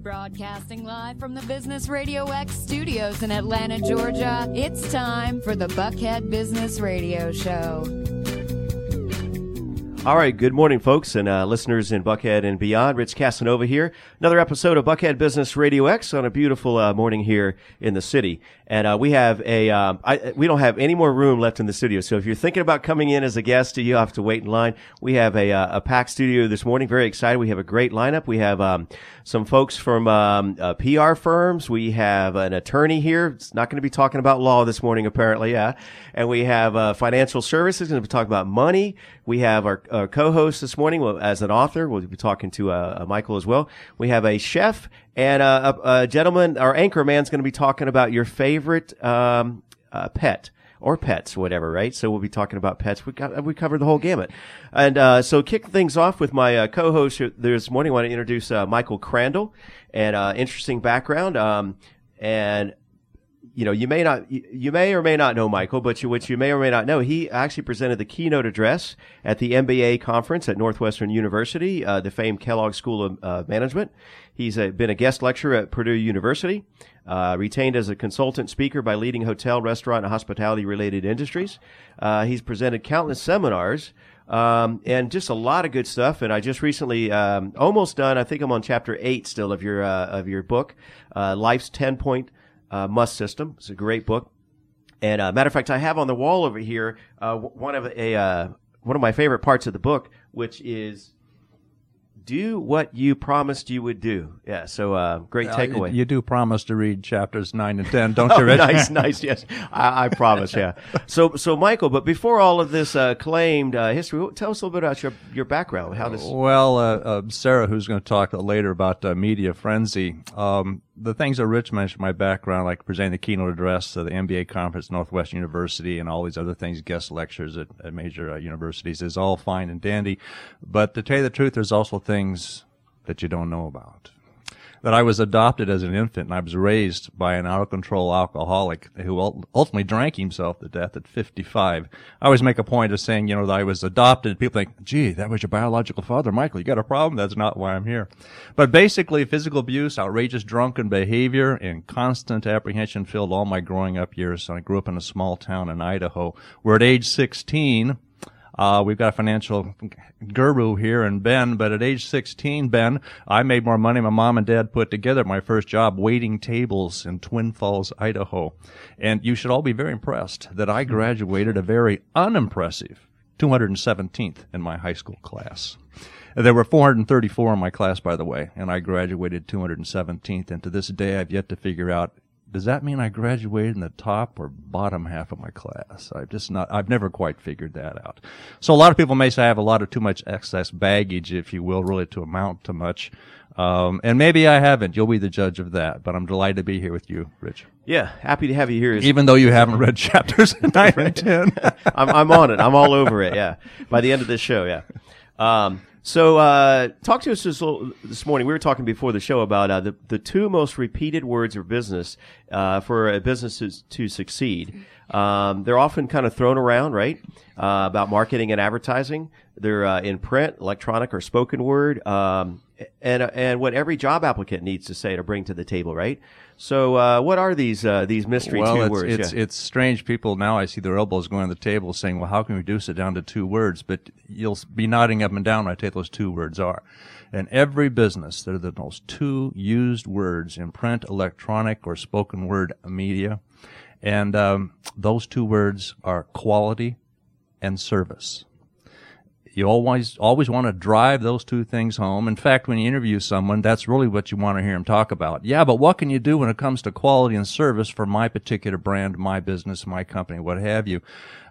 Broadcasting live from the Business Radio X studios in Atlanta, Georgia, it's time for the Buckhead Business Radio Show. All right, good morning, folks, and listeners in Buckhead and beyond. Rich Casanova here. Another episode of Buckhead Business Radio X on a beautiful morning here in the city. And we have we don't have any more room left in the studio. So if you're thinking about coming in as a guest, you have to wait in line. We have a packed studio this morning. Very excited. We have a great lineup. We have some folks from PR firms. We have an attorney here. It's not going to be talking about law this morning, apparently. Yeah. And we have financial services. Going to be talking about money. We have our co-host this morning as an author. We'll be talking to Michael as well. We have a chef and a gentleman. Our anchor man's going to be talking about your favorite pet or pets, whatever, right? So we'll be talking about pets. We covered the whole gamut. And so kick things off with my co-host this morning. I want to introduce Michael Crandall, and interesting background. And you know, you may or may not know Michael, but what you may or may not know, he actually presented the keynote address at the MBA conference at Northwestern University, the famed Kellogg School of Management. He's been a guest lecturer at Purdue University, retained as a consultant speaker by leading hotel, restaurant, and hospitality-related industries. He's presented countless seminars, and just a lot of good stuff. And I just recently, almost done, I think I'm on chapter 8 still of your book, Life's 10-Point Must System. It's a great book. And matter of fact, I have on the wall over here one of my favorite parts of the book, which is do what you promised you would do. Yeah, so great takeaway. You do promise to read chapters 9 and 10, don't you, Rich? Nice, yes. I promise, yeah. So Michael, but before all of this claimed history, tell us a little bit about your background. How this? Well, Sarah, who's going to talk later about Media Frenzy, the things that Rich mentioned, my background, like presenting the keynote address at the MBA conference at Northwestern University and all these other things, guest lectures at major universities, is all fine and dandy. But to tell you the truth, there's also things that you don't know about. That I was adopted as an infant, and I was raised by an out-of-control alcoholic who ultimately drank himself to death at 55. I always make a point of saying, that I was adopted. People think, gee, that was your biological father. Michael, you got a problem? That's not why I'm here. But basically, physical abuse, outrageous drunken behavior, and constant apprehension filled all my growing up years. I grew up in a small town in Idaho, where at age 16, we've got a financial guru here in Ben, but at age 16, Ben, I made more money than my mom and dad put together at my first job waiting tables in Twin Falls, Idaho. And you should all be very impressed that I graduated a very unimpressive 217th in my high school class. There were 434 in my class, by the way, and I graduated 217th. And to this day, I've yet to figure out, does that mean I graduated in the top or bottom half of my class? I've never quite figured that out. So a lot of people may say I have a lot of too much excess baggage, if you will, really to amount to much. And maybe I haven't. You'll be the judge of that. But I'm delighted to be here with you, Rich. Yeah, happy to have you here. Even though you haven't read chapters 9 and 10. I'm on it. I'm all over it, yeah. By the end of this show, yeah. So talk to us this morning. We were talking before the show about the two most repeated words of business for a business to succeed. They're often kind of thrown around, right? About marketing and advertising. They're in print, electronic, or spoken word, and what every job applicant needs to say to bring to the table, right? So what are these mystery two words? It's strange. People now, I see their elbows going on the table saying, well, how can we reduce it down to 2 words? But you'll be nodding up and down when I tell you those 2 words are. In every business, they're the most 2 used words in print, electronic, or spoken word media. And those 2 words are quality and service. You always want to drive those 2 things home. In fact, when you interview someone, that's really what you want to hear them talk about. Yeah, but what can you do when it comes to quality and service for my particular brand, my business, my company, what have you?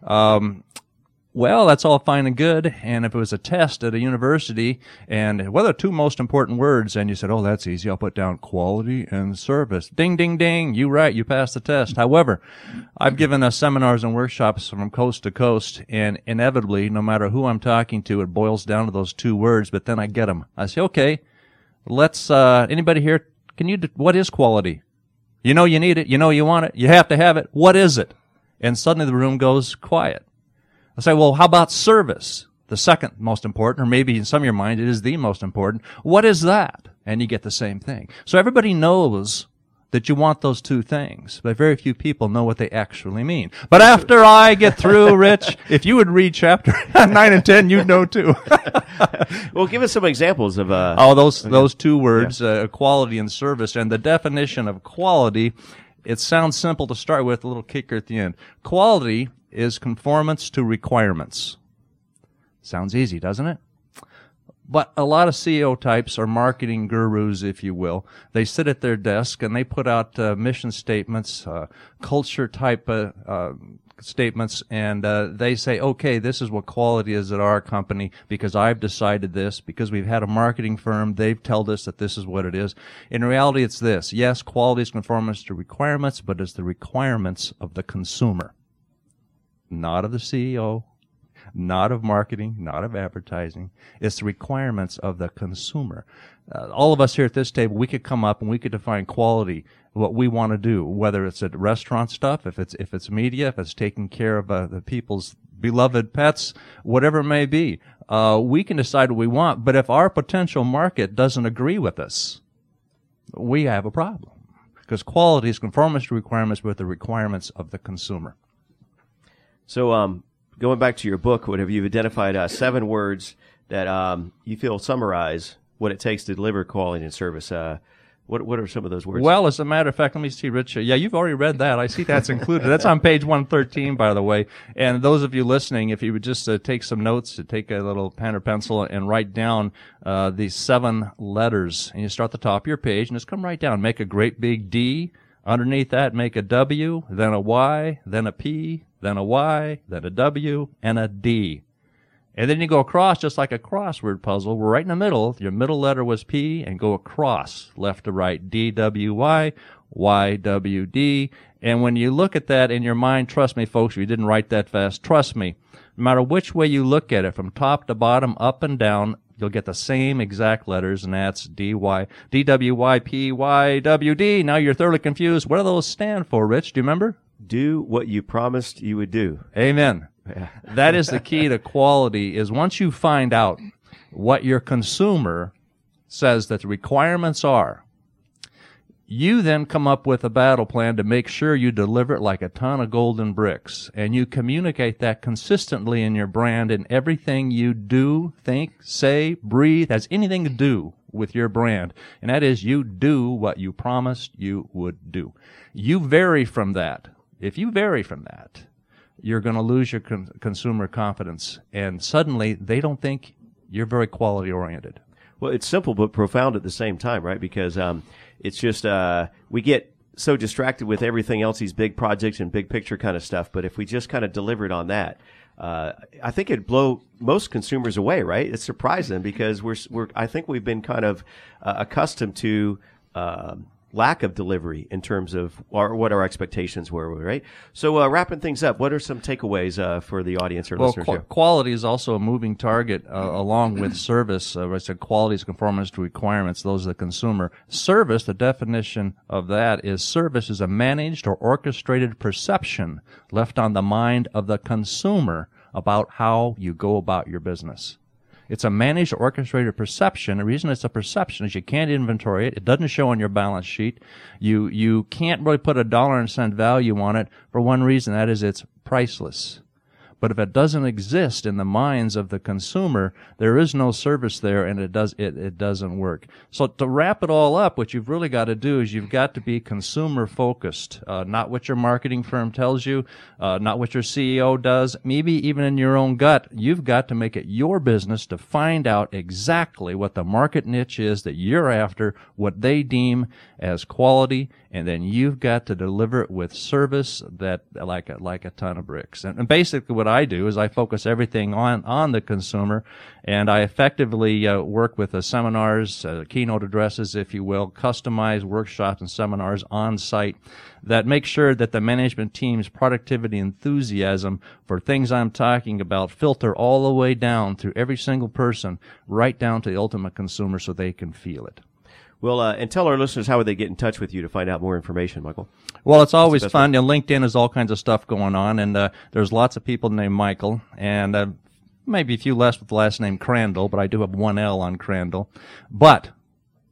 Well, that's all fine and good. And if it was a test at a university, and what are the 2 most important words? And you said, oh, that's easy. I'll put down quality and service. Ding, ding, ding. You right. You passed the test. However, I've given seminars and workshops from coast to coast, and inevitably, no matter who I'm talking to, it boils down to those 2 words, but then I get them. I say, okay, let's, anybody here, what is quality? You know you need it. You know you want it. You have to have it. What is it? And suddenly the room goes quiet. I say, well, how about service? The second most important, or maybe in some of your mind it is the most important. What is that? and you get the same thing. So everybody knows that you want those two things, but very few people know what they actually mean. But after I get through, Rich, if you would read chapter 9 and 10, you'd know too. Well, give us some examples of those two words, quality and service. And the definition of quality, it sounds simple to start with, a little kicker at the end. Quality is conformance to requirements. Sounds easy, doesn't it? But a lot of CEO types are marketing gurus, if you will. They sit at their desk and they put out mission statements, culture type statements, and they say, okay, this is what quality is at our company because I've decided this, because we've had a marketing firm, they've told us that this is what it is. In reality, it's this. Yes, quality is conformance to requirements, but it's the requirements of the consumer, not of the CEO, not of marketing, not of advertising. It's the requirements of the consumer. All of us here at this table, we could come up and we could define quality, what we want to do, whether it's at restaurant stuff, if it's media, if it's taking care of the people's beloved pets, whatever it may be. We can decide what we want, but if our potential market doesn't agree with us, we have a problem. Because quality is conformance to requirements with the requirements of the consumer. So, going back to your book, what have you identified 7 words that you feel summarize what it takes to deliver quality and service? What are some of those words? Well, as a matter of fact, let me see, Rich. Yeah, you've already read that. I see that's included. That's on page 113, by the way. And those of you listening, if you would just take some notes, take a little pen or pencil and write down these 7 letters. And you start at the top of your page and just come right down. Make a great big D. Underneath that, make a W, then a Y, then a P, then a Y, then a W, and a D. And then you go across just like a crossword puzzle. We're right in the middle. Your middle letter was P, and go across, left to right, D, W, Y, Y, W, D. And when you look at that in your mind, trust me, folks, if you didn't write that fast, trust me, no matter which way you look at it, from top to bottom, up and down, you'll get the same exact letters, and that's D-Y, D-W-Y-P-Y, W-D. Now you're thoroughly confused. What do those stand for, Rich? Do you remember? Do what you promised you would do. Amen. Yeah. That is the key to quality, is once you find out what your consumer says that the requirements are, you then come up with a battle plan to make sure you deliver it like a ton of golden bricks. And you communicate that consistently in your brand in everything you do, think, say, breathe, has anything to do with your brand. And that is, you do what you promised you would do. You vary from that. If you vary from that, you're going to lose your consumer confidence. And suddenly, they don't think you're very quality oriented. Well, it's simple but profound at the same time, right? Because it's just we get so distracted with everything else, these big projects and big picture kind of stuff. But if we just kind of delivered on that, I think it'd blow most consumers away, right? It's surprising because I think we've been kind of accustomed to lack of delivery in terms of what our expectations were, right? So wrapping things up, what are some takeaways for the audience or listeners here? Quality is also a moving target along with service. I said quality is conformance to requirements. Those are the consumer. Service, the definition of that is service is a managed or orchestrated perception left on the mind of the consumer about how you go about your business. It's a managed or orchestrated perception. The reason it's a perception is you can't inventory it. It doesn't show on your balance sheet. You can't really put a dollar and cent value on it for one reason, that is it's priceless. But if it doesn't exist in the minds of the consumer, there is no service there, and it doesn't work. So to wrap it all up, what you've really got to do is you've got to be consumer focused, not what your marketing firm tells you, not what your CEO does, maybe even in your own gut. You've got to make it your business to find out exactly what the market niche is that you're after, what they deem as quality, and then you've got to deliver it with service that like a ton of bricks. And basically what I do is I focus everything on the consumer, and I effectively work with seminars, keynote addresses, if you will, customized workshops and seminars on site that make sure that the management team's productivity enthusiasm for things I'm talking about filter all the way down through every single person, right down to the ultimate consumer so they can feel it. Well, and tell our listeners how would they get in touch with you to find out more information, Michael? Well, it's always fun. You know, LinkedIn has all kinds of stuff going on, and there's lots of people named Michael, and maybe a few less with the last name Crandall, but I do have one L on Crandall. But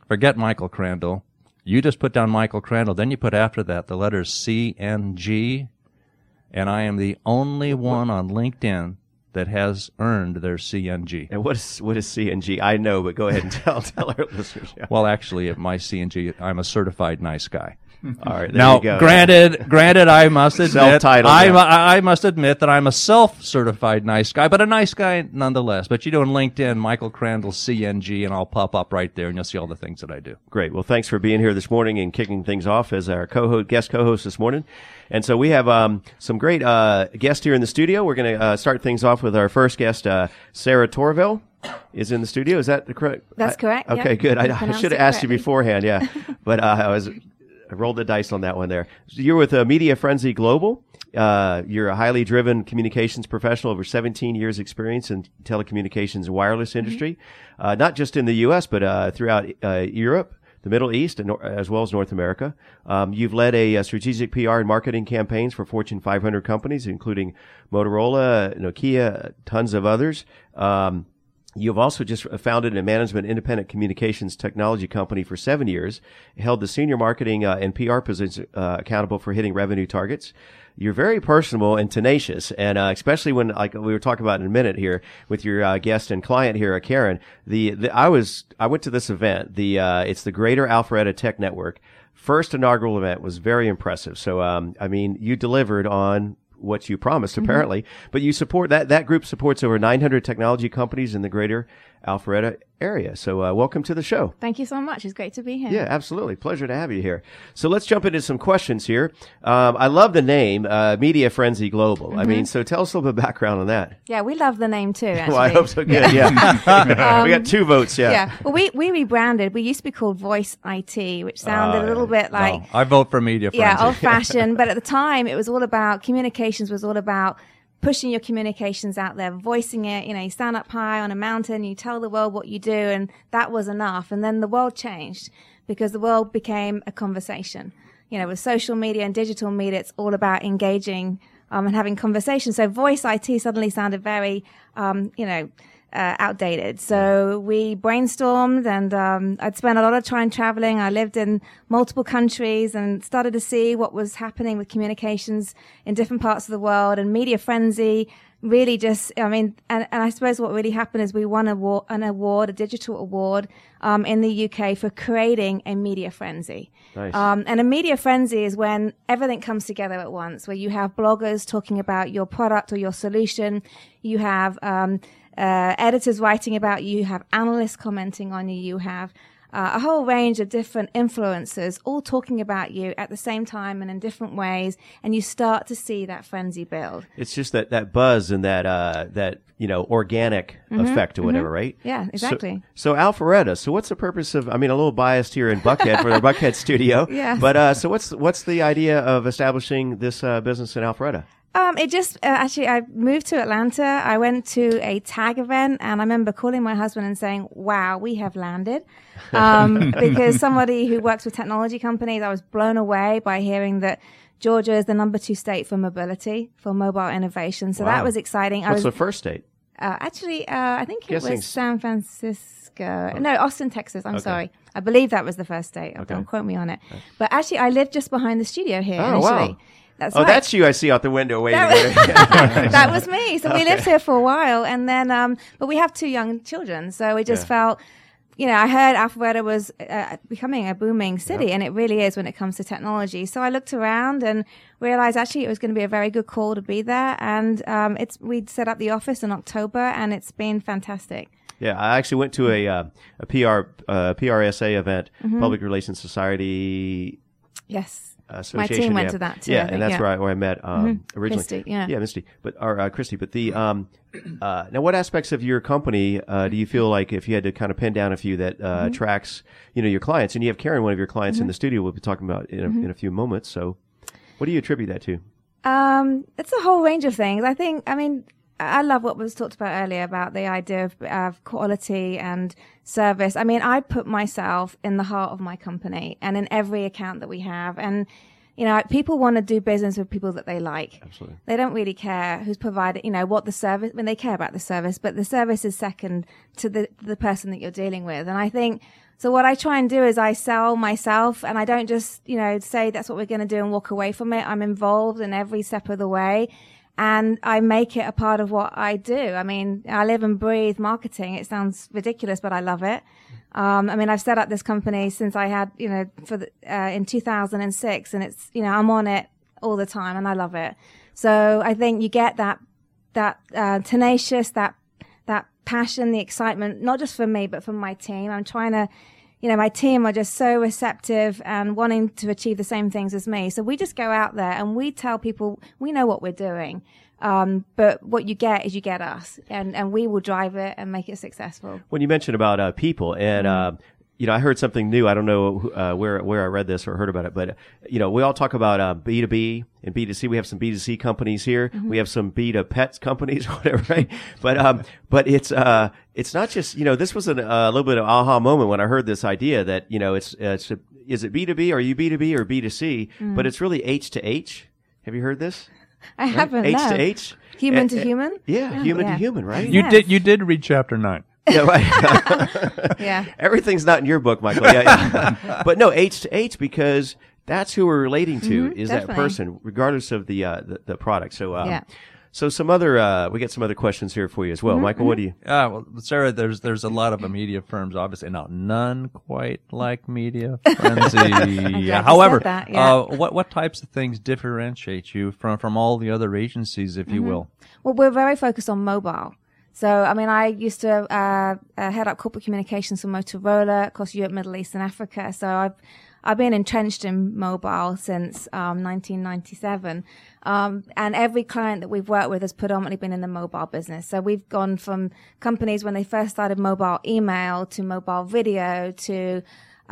forget Michael Crandall. You just put down Michael Crandall. Then you put after that the letters CNG. And I am the only one on LinkedIn that has earned their CNG. And what is CNG? I know, but go ahead and tell our listeners. Yeah. Well, actually, at my CNG, I'm a certified nice guy. All right, there now, you go. Granted, I must admit, Self-titled, I must admit that I'm a self-certified nice guy, but a nice guy nonetheless. But you do on LinkedIn, Michael Crandall CNG, and I'll pop up right there, and you'll see all the things that I do. Great. Well, thanks for being here this morning and kicking things off as our guest co-host this morning. And so we have some great guests here in the studio. We're going to start things off with our first guest, Sarah Torville. Is in the studio. Is that correct? That's correct. Okay, good. I should have asked you beforehand, yeah. But I rolled the dice on that one there. So you're with Media Frenzy Global. You're a highly driven communications professional, over 17 years experience in telecommunications wireless industry, not just in the U.S., but throughout Europe, the Middle East, and as well as North America. You've led a strategic PR and marketing campaigns for Fortune 500 companies, including Motorola, Nokia, tons of others. You've also just founded a management independent communications technology company for 7 years, held the senior marketing and PR position accountable for hitting revenue targets. You're very personable and tenacious, and especially when, like we were talking about in a minute here, with your guest and client here, Karen. I went to this event. It's the Greater Alpharetta Tech Network. First inaugural event was very impressive. So, I mean, you delivered on what you promised, apparently, but you support that group supports over 900 technology companies in the greater Alpharetta area. So welcome to the show. Thank you so much. It's great to be here. Yeah, absolutely. Pleasure to have you here. So let's jump into some questions here. I love the name, Media Frenzy Global. I mean, so tell us a little bit of background on that. Yeah, we love the name too, actually. Well, I hope so. Good, yeah. We got 2 votes, yeah. Yeah. Well, we rebranded. We used to be called Voice IT, which sounded a little bit like... No, I vote for Media Frenzy. Yeah, old-fashioned. But at the time, it was all about, communications was all about pushing your communications out there, voicing it. You stand up high on a mountain, you tell the world what you do, and that was enough. And then the world changed because the world became a conversation. With social media and digital media, it's all about engaging and having conversations. So voice IT suddenly sounded very, outdated. So we brainstormed, and I'd spent a lot of time traveling. I lived in multiple countries and started to see what was happening with communications in different parts of the world. And Media Frenzy really just, and I suppose what really happened is we won a digital award in the UK for creating a media frenzy. Nice. And a media frenzy is when everything comes together at once, where you have bloggers talking about your product or your solution, you have editors writing about you have analysts commenting on you, you have a whole range of different influencers all talking about you at the same time and in different ways, and you start to see that frenzy build. It's just that buzz and that organic effect or whatever, right? Yeah, exactly. So Alpharetta. So what's the purpose of? I mean, a little biased here in Buckhead for the Buckhead studio. Yeah. But so what's the idea of establishing this business in Alpharetta? It just, actually, I moved to Atlanta. I went to a tag event, and I remember calling my husband and saying, wow, we have landed. Because somebody who works with technology companies, I was blown away by hearing that Georgia is the number 2 state for mobility, for mobile innovation. So that was exciting. What's the first state? I think it was San Francisco. No, Austin, Texas. I'm sorry. I believe that was the first state. Don't quote me on it. But actually, I lived just behind the studio here initially. Wow. That's right. That's you I see out the window waiting. That was me. So we lived here for a while, and then, but we have 2 young children, so we just felt, I heard Alpharetta was becoming a booming city, and it really is when it comes to technology. So I looked around and realized actually it was going to be a very good call to be there, and we'd set up the office in October, and it's been fantastic. Yeah, I actually went to a PRSA event, Public Relations Society. Yes. Association. My team went to that too. Yeah, and that's where I met originally. Christy, Misty. But Christy. But the now, what aspects of your company do you feel like, if you had to kind of pin down a few that tracks, your clients, and you have Karen, one of your clients, in the studio, we'll be talking about in a few moments. So, what do you attribute that to? It's a whole range of things. I love what was talked about earlier about the idea of quality and service. I put myself in the heart of my company and in every account that we have. And, You know, people want to do business with people that they like. Absolutely. They don't really care who's provided, you know, what the service, I mean, they care about the service, but the service is second to the person that you're dealing with. And I think, so what I try and do is I sell myself, and I don't just, you know, say that's what we're going to do and walk away from it. I'm involved in every step of the way, and I make it a part of what I do. I mean, I live and breathe marketing. It sounds ridiculous, but I love it. I mean, I've set up this company since I had, you know, in 2006, and it's, you know, I'm on it all the time, and I love it. So I think you get that tenacious, that passion, the excitement, not just for me, but for my team. I'm trying to, you know, my team are just so receptive and wanting to achieve the same things as me. So we just go out there and we tell people we know what we're doing. But what you get is you get us, and we will drive it and make it successful. When you mentioned about people, and you know, I heard something new. I don't know where I read this or heard about it, but you know, we all talk about B2B and B2C. We have some B2C companies here. We have some B2Pets companies, or whatever, right? But it's not just, you know, this was a little bit of aha moment when I heard this idea that, you know, is it B2B? Are you B2B or B2C? But it's really H to H. Have you heard this? I haven't. H no. to H. Human to human. Yeah, human to human, right? You did read chapter 9. Yeah, right. Yeah. Everything's not in your book, Michael. Yeah. But no, H to H, because that's who we're relating to, is definitely. that person, regardless of the product. So, Yeah. so some other, we get some other questions here for you as well. Michael, what do you? Well, Sarah, there's a lot of media firms, obviously. Now, none quite like Media Frenzy. you However, said that, yeah. what types of things differentiate you from all the other agencies, if you will? Well, we're very focused on mobile. So, I mean, I used to head up corporate communications for Motorola across Europe, Middle East, and Africa. So I've been entrenched in mobile since 1997. And every client that we've worked with has predominantly been in the mobile business. So we've gone from companies when they first started mobile email to mobile video to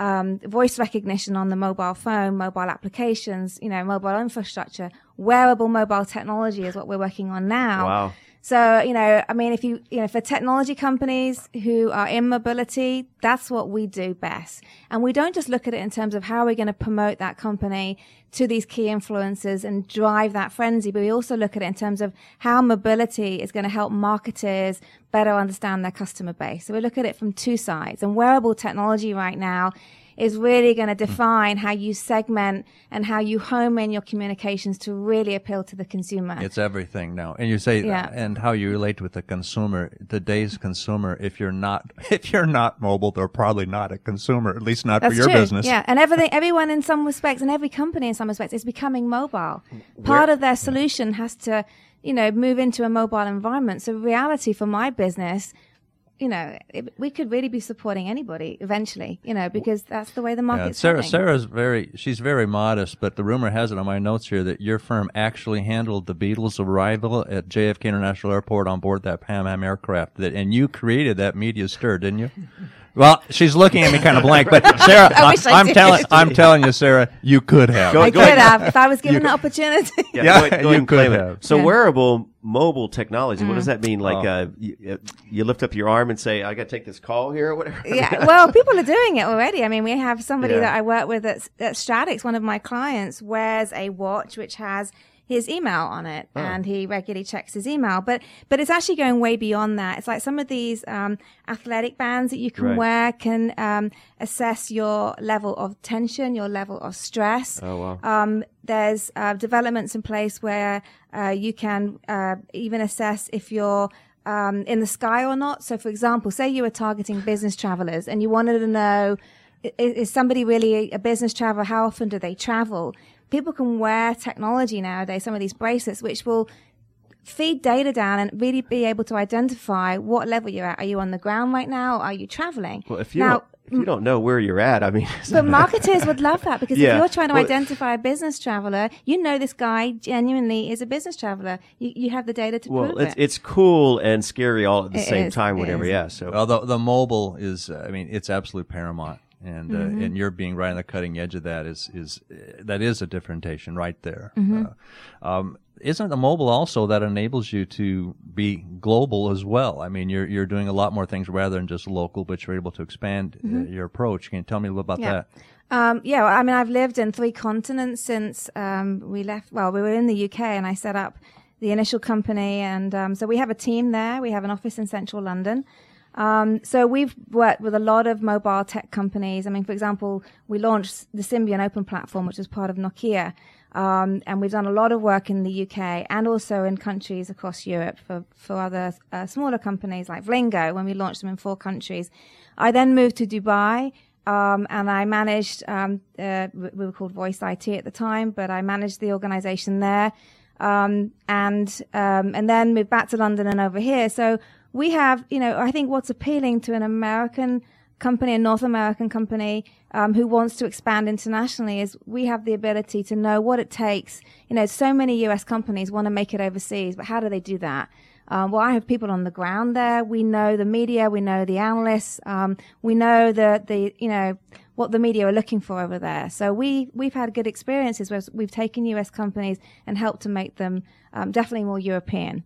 voice recognition on the mobile phone, mobile applications, you know, mobile infrastructure. Wearable mobile technology is what we're working on now. Wow. So, you know, I mean, for technology companies who are in mobility, that's what we do best. And we don't just look at it in terms of how we're going to promote that company to these key influencers and drive that frenzy, but we also look at it in terms of how mobility is going to help marketers better understand their customer base. So we look at it from two sides. And wearable technology right now is really going to define how you segment and how you home in your communications to really appeal to the consumer. It's everything now. And you say, Yeah. and how you relate with the consumer, today's consumer, if you're not mobile, they're probably not a consumer, at least not That's for your true. business. Yeah, and everyone in some respects, and every company in some respects, is becoming mobile. Part of their solution has to, you know, move into a mobile environment. So reality for my business, you know, we could really be supporting anybody eventually, you know, because that's the way the market's heading. She's very modest, but the rumor has it on my notes here that your firm actually handled the Beatles' arrival at JFK International Airport on board that Pan Am aircraft, and you created that media stir, didn't you? Well, she's looking at me kind of blank, but Sarah, I'm telling you, Sarah, you could have. I could have if I was given the opportunity. Yeah, go ahead you and could claim it. have. So Yeah. wearable mobile technology, what does that mean? Like, you lift up your arm and say, I got to take this call here or whatever? Yeah, well, people are doing it already. I mean, we have somebody Yeah. that I work with at Stratix, one of my clients, wears a watch which has his email on it, and he regularly checks his email. But it's actually going way beyond that. It's like some of these athletic bands that you can Right. wear can assess your level of tension, your level of stress. Oh, wow. There's developments in place where you can even assess if you're in the sky or not. So, for example, say you were targeting business travelers and you wanted to know, is somebody really a business traveler? How often do they travel? People can wear technology nowadays, some of these bracelets, which will feed data down and really be able to identify what level you're at. Are you on the ground right now? Or are you traveling? Well, if you don't know where you're at, I mean. But marketers would love that, because Yeah. if you're trying to Well, identify a business traveler, you know this guy genuinely is a business traveler. You have the data to Well, prove it. it's cool and scary all at the It same is, time, it whatever. is. Yeah. So Well, the mobile is, I mean, it's absolutely paramount. and and you're being right on the cutting edge of that is a differentiation right there. Isn't the mobile also that enables you to be global as well? I mean, you're doing a lot more things rather than just local, but you're able to expand your approach. Can you tell me a little about that? Well, I mean, I've lived in 3 continents since we left. Well, we were in the UK, and I set up the initial company, and so we have a team there. We have an office in central London. So we've worked with a lot of mobile tech companies. I mean, for example, we launched the Symbian Open platform, which is part of Nokia. And we've done a lot of work in the UK and also in countries across Europe for other smaller companies like Vlingo when we launched them in 4 countries. I then moved to Dubai, and I managed, we were called Voice IT at the time, but I managed the organization there, and then moved back to London and over here. So we have, I think what's appealing to an American company, a North American company, who wants to expand internationally is we have the ability to know what it takes. So many US companies want to make it overseas, but how do they do that? Well, I have people on the ground there. We know the media, we know the analysts, we know what the media are looking for over there. So we've had good experiences where we've taken US companies and helped to make them, definitely more European.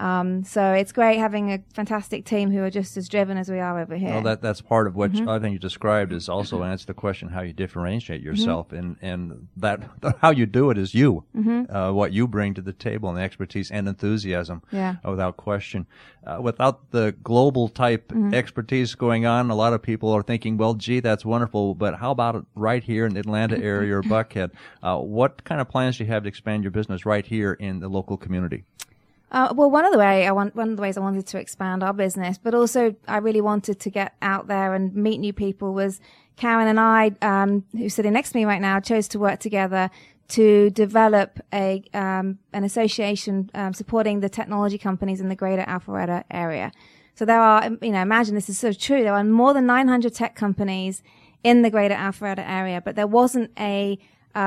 So it's great having a fantastic team who are just as driven as we are over here. Well, that's part of what I think you described is also answer the question how you differentiate yourself, and that how you do it is you, what you bring to the table, and the expertise and enthusiasm, without question. Without the global type expertise going on, a lot of people are thinking, well, gee, that's wonderful, but how about it right here in the Atlanta area or Buckhead? What kind of plans do you have to expand your business right here in the local community? Well, one of the ways I wanted to expand our business, but also I really wanted to get out there and meet new people was Karen and I, who's sitting next to me right now, chose to work together to develop an association supporting the technology companies in the greater Alpharetta area. So there are, imagine this is so true. There are more than 900 tech companies in the greater Alpharetta area, but there wasn't a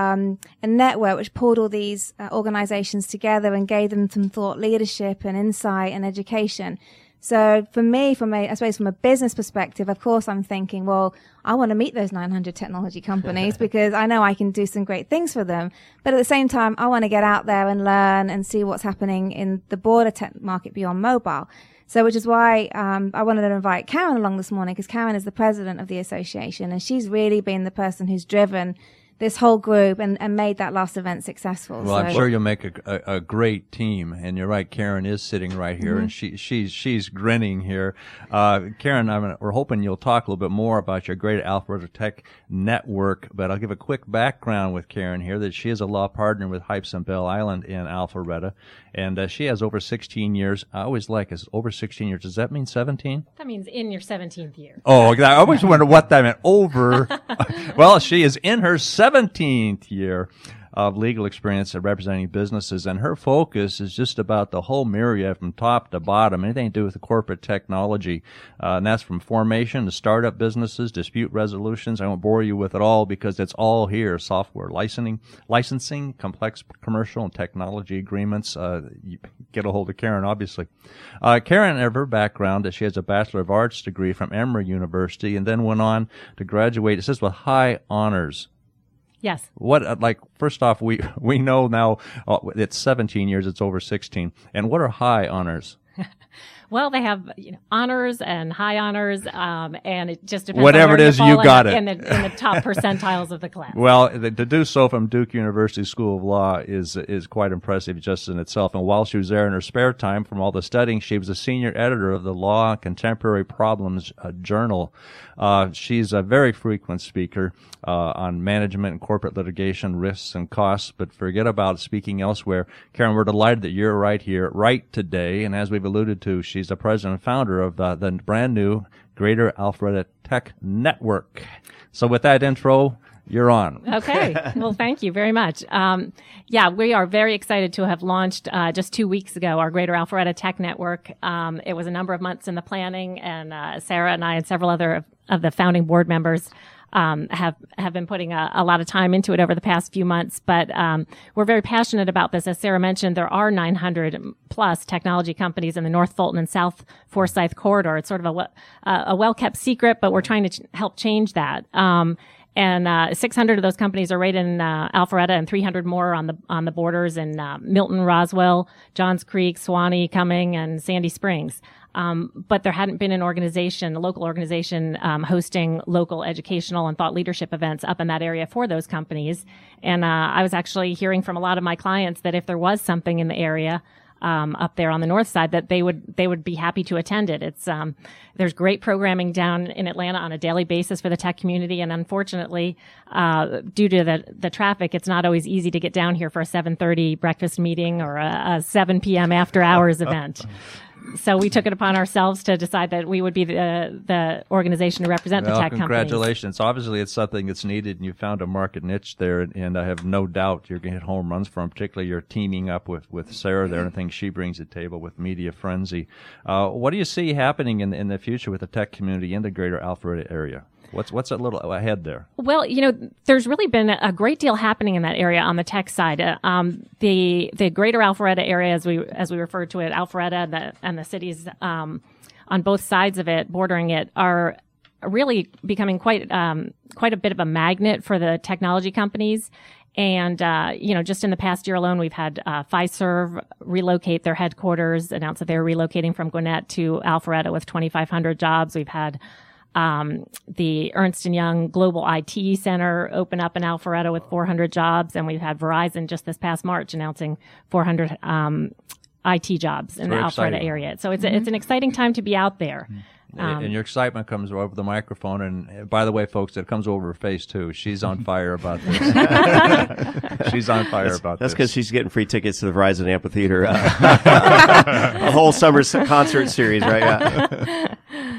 network which pulled all these organizations together and gave them some thought leadership and insight and education. So for me, from a business perspective, of course, I'm thinking, well, I want to meet those 900 technology companies because I know I can do some great things for them. But at the same time, I want to get out there and learn and see what's happening in the broader tech market beyond mobile. So which is why I wanted to invite Karen along this morning, because Karen is the president of the association, and she's really been the person who's driven this whole group and made that last event successful. Well, I'm sure you'll make a great team, and you're right. Karen is sitting right here, and she's grinning here. Karen, we're hoping you'll talk a little bit more about your Greater Alpharetta Tech Network, but I'll give a quick background with Karen here that she is a law partner with Hypes and Bell Island in Alpharetta, and she has over 16 years. I always over 16 years. Does that mean 17? That means in your 17th year. Oh, I always wonder what that meant. Over. Well, she is in her 17th year of legal experience at representing businesses, and her focus is just about the whole myriad from top to bottom, anything to do with the corporate technology, and that's from formation to startup businesses, dispute resolutions. I won't bore you with it all because it's all here: software licensing, complex commercial and technology agreements. You get a hold of Karen, obviously. Karen, her background, she has a Bachelor of Arts degree from Emory University, and then went on to graduate, it says, with high honors. Yes. First off, we know now it's 17 years, it's over 16. And what are high honors? Well, they have honors and high honors, and it just depends. Whatever on it is, you got it in the top percentiles of the class. Well, to do so from Duke University School of Law is quite impressive just in itself. And while she was there in her spare time from all the studying, she was a senior editor of the Law Contemporary Problems Journal. She's a very frequent speaker on management and corporate litigation risks and costs. But forget about speaking elsewhere. Karen, we're delighted that you're right here, right today. And as we've alluded to, she's the president and founder of the brand new Greater Alpharetta Tech Network. So with that intro, you're on. Okay. Well, thank you very much. We are very excited to have launched just 2 weeks ago our Greater Alpharetta Tech Network. It was a number of months in the planning, and Sarah and I and several other of the founding board members have been putting a lot of time into it over the past few months. But we're very passionate about this. As Sarah mentioned, there are 900 plus technology companies in the North Fulton and South Forsyth corridor. It's sort of a well-kept secret, but we're trying to help change that. And 600 of those companies are right in Alpharetta, and 300 more on the borders in Milton, Roswell, Johns Creek, Suwanee, Cumming, and Sandy Springs. But there hadn't been a local organization, hosting local educational and thought leadership events up in that area for those companies. And I was actually hearing from a lot of my clients that if there was something in the area up there on the north side, that they would be happy to attend it. It's there's great programming down in Atlanta on a daily basis for the tech community, and unfortunately, due to the traffic, it's not always easy to get down here for a 7:30 breakfast meeting or a 7 p.m. after hours event. So we took it upon ourselves to decide that we would be the organization to represent the tech companies. Congratulations. Obviously, it's something that's needed, and you found a market niche there, and I have no doubt you're going to hit home runs from, particularly you're teaming up with Sarah there, and I think she brings to the table with Media Frenzy. What do you see happening in the future with the tech community in the greater Alpharetta area? What's a little ahead there? Well, there's really been a great deal happening in that area on the tech side. The greater Alpharetta area, as we refer to it, Alpharetta and the cities on both sides of it, bordering it, are really becoming quite a bit of a magnet for the technology companies. And, just in the past year alone, we've had Fiserv relocate their headquarters, announce that they're relocating from Gwinnett to Alpharetta with 2,500 jobs. We've had the Ernst & Young Global IT Center open up in Alpharetta with 400 jobs, and we've had Verizon just this past March announcing 400 IT jobs in the Alpharetta area. So it's an exciting time to be out there. And your excitement comes over the microphone, and by the way, folks, it comes over her face too. She's on fire about this. She's on fire about this. That's because she's getting free tickets to the Verizon Amphitheater, a whole summer concert series, right? Yeah.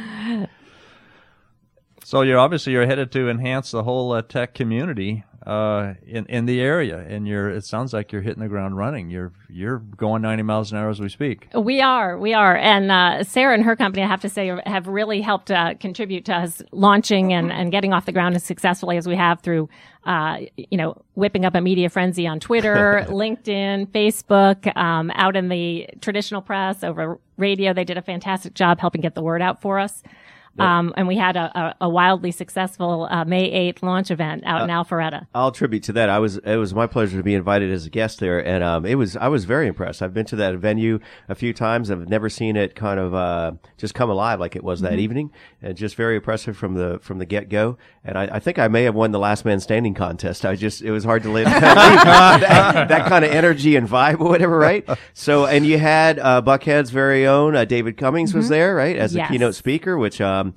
So you're headed to enhance the whole tech community in the area, and it sounds like you're hitting the ground running. You're going 90 miles an hour as we speak. We are, and Sarah and her company, I have to say, have really helped contribute to us launching and getting off the ground as successfully as we have through, whipping up a media frenzy on Twitter, LinkedIn, Facebook, out in the traditional press, over radio. They did a fantastic job helping get the word out for us. And we had a wildly successful May 8th launch event out in Alpharetta. I'll attribute to that. It was my pleasure to be invited as a guest there, and I was very impressed. I've been to that venue a few times. I've never seen it kind of just come alive like it was that evening, and just very impressive from the get go. And I think I may have won the last man standing contest. It was hard to leave that kind of energy and vibe or whatever, right? So, and you had Buckhead's very own David Cummings was there, right, as the keynote speaker, which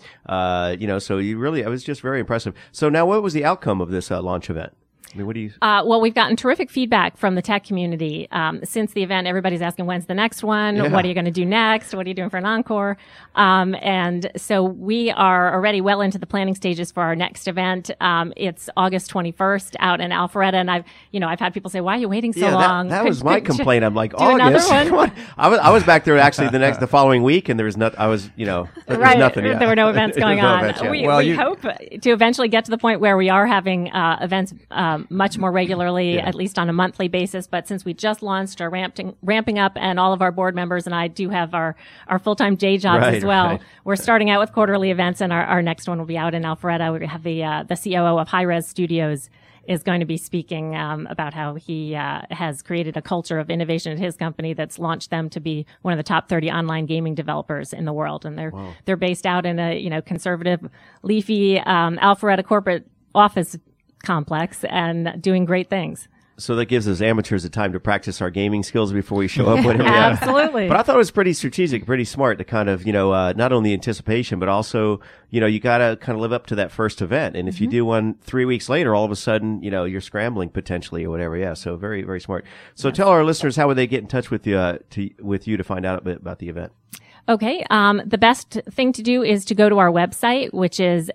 so it was just very impressive. So now what was the outcome of this launch event? I mean, what do you? Well, we've gotten terrific feedback from the tech community. Since the event, everybody's asking, when's the next one? Yeah. What are you going to do next? What are you doing for an encore? And so we are already well into the planning stages for our next event. It's August 21st out in Alpharetta. And I've had people say, why are you waiting so long? That was my complaint. I'm like, August. Come on. I was back there actually the following week, and there was nothing. There was nothing. Yeah. There were no events going on. We hope to eventually get to the point where we are having events much more regularly, at least on a monthly basis. But since we just launched, are ramping up, and all of our board members and I do have our full-time day jobs as well. Right. We're starting out with quarterly events, and our next one will be out in Alpharetta. We have the COO of High Res Studios is going to be speaking about how he has created a culture of innovation at his company that's launched them to be one of the top 30 online gaming developers in the world. And they're based out in a conservative, leafy Alpharetta corporate office complex and doing great things. So that gives us amateurs the time to practice our gaming skills before we show up. Absolutely. But I thought it was pretty strategic, pretty smart to kind of, not only anticipation, but also, you got to kind of live up to that first event. And if you do one 3 weeks later, all of a sudden, you're scrambling potentially or whatever. Yeah. So very, very smart. So tell our listeners, how would they get in touch with you to find out a bit about the event? Okay. The best thing to do is to go to our website, which is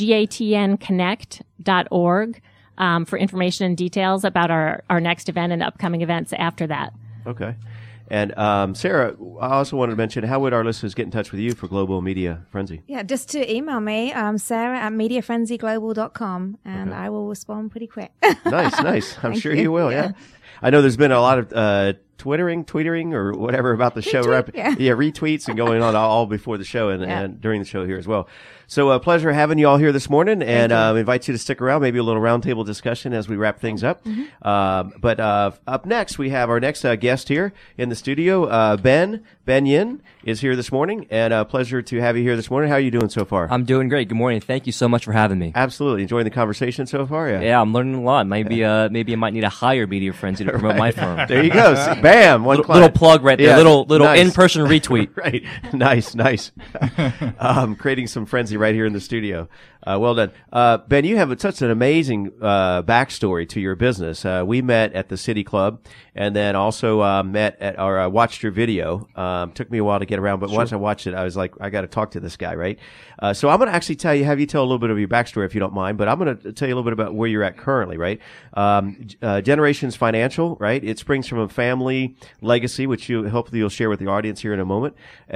gatnconnect.org. For information and details about our next event and upcoming events after that. Okay. And Sarah, I also wanted to mention, how would our listeners get in touch with you for Global Media Frenzy? Yeah, just to email me, sarah@mediafrenzyglobal.com, and I will respond pretty quick. Nice. I'm sure you. you will, yeah. I know there's been a lot of tweeting or whatever about the show. Retweets and going on all before the show and during the show here as well. So a pleasure having you all here this morning, and invite you to stick around, maybe a little roundtable discussion as we wrap things up. But up next, we have our next guest here in the studio. Ben Yin is here this morning, and a pleasure to have you here this morning. How are you doing so far? I'm doing great. Good morning. Thank you so much for having me. Absolutely. Enjoying the conversation so far? Yeah, I'm learning a lot. Maybe I might need a higher Media Frenzy to promote my firm. There you go. Bam! Little plug right there. Yeah, little nice. in-person retweet. Right. Nice. Creating some frenzy right here in the studio. Well done. Ben, you have such an amazing backstory to your business. We met at the City Club, and then also met at watched your video. Took me a while to get around, but once I watched it, I was like, I got to talk to this guy, right? So I'm going to actually have you tell a little bit of your backstory if you don't mind, but I'm going to tell you a little bit about where you're at currently, right? Generations Financial, right? It springs from a family legacy, which hopefully you'll share with the audience here in a moment.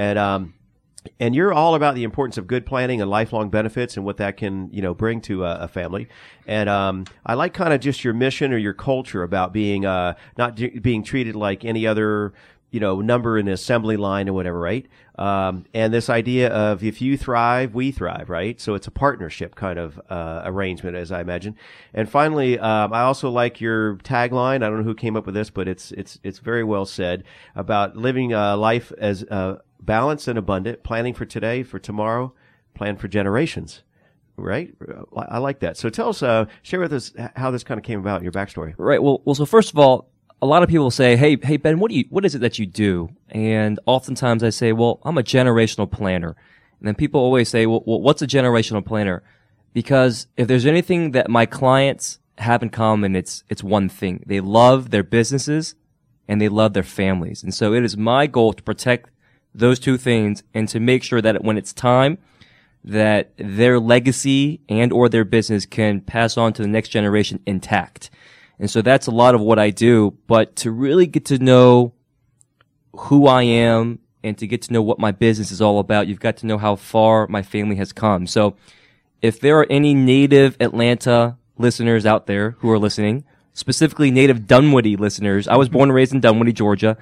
And you're all about the importance of good planning and lifelong benefits and what that can, bring to a family. And I like kind of just your mission or your culture about being not being treated like any other, number in the assembly line or whatever, right? And this idea of if you thrive, we thrive, right? So it's a partnership kind of arrangement, as I imagine. And finally, I also like your tagline. I don't know who came up with this, but it's very well said about living life as balanced and abundant, planning for today, for tomorrow, plan for generations. Right? I like that. So tell us, share with us how this kind of came about, your backstory. Right. Well, so first of all, a lot of people say, hey, Ben, what is it that you do? And oftentimes I say, well, I'm a generational planner. And then people always say, well, what's a generational planner? Because if there's anything that my clients have in common, it's one thing. They love their businesses and they love their families. And so it is my goal to protect those two things and to make sure that when it's time, that their legacy and or their business can pass on to the next generation intact. And so that's a lot of what I do. But to really get to know who I am and to get to know what my business is all about, you've got to know how far my family has come. So if there are any native Atlanta listeners out there who are listening, specifically native Dunwoody listeners, I was born and raised in Dunwoody, Georgia.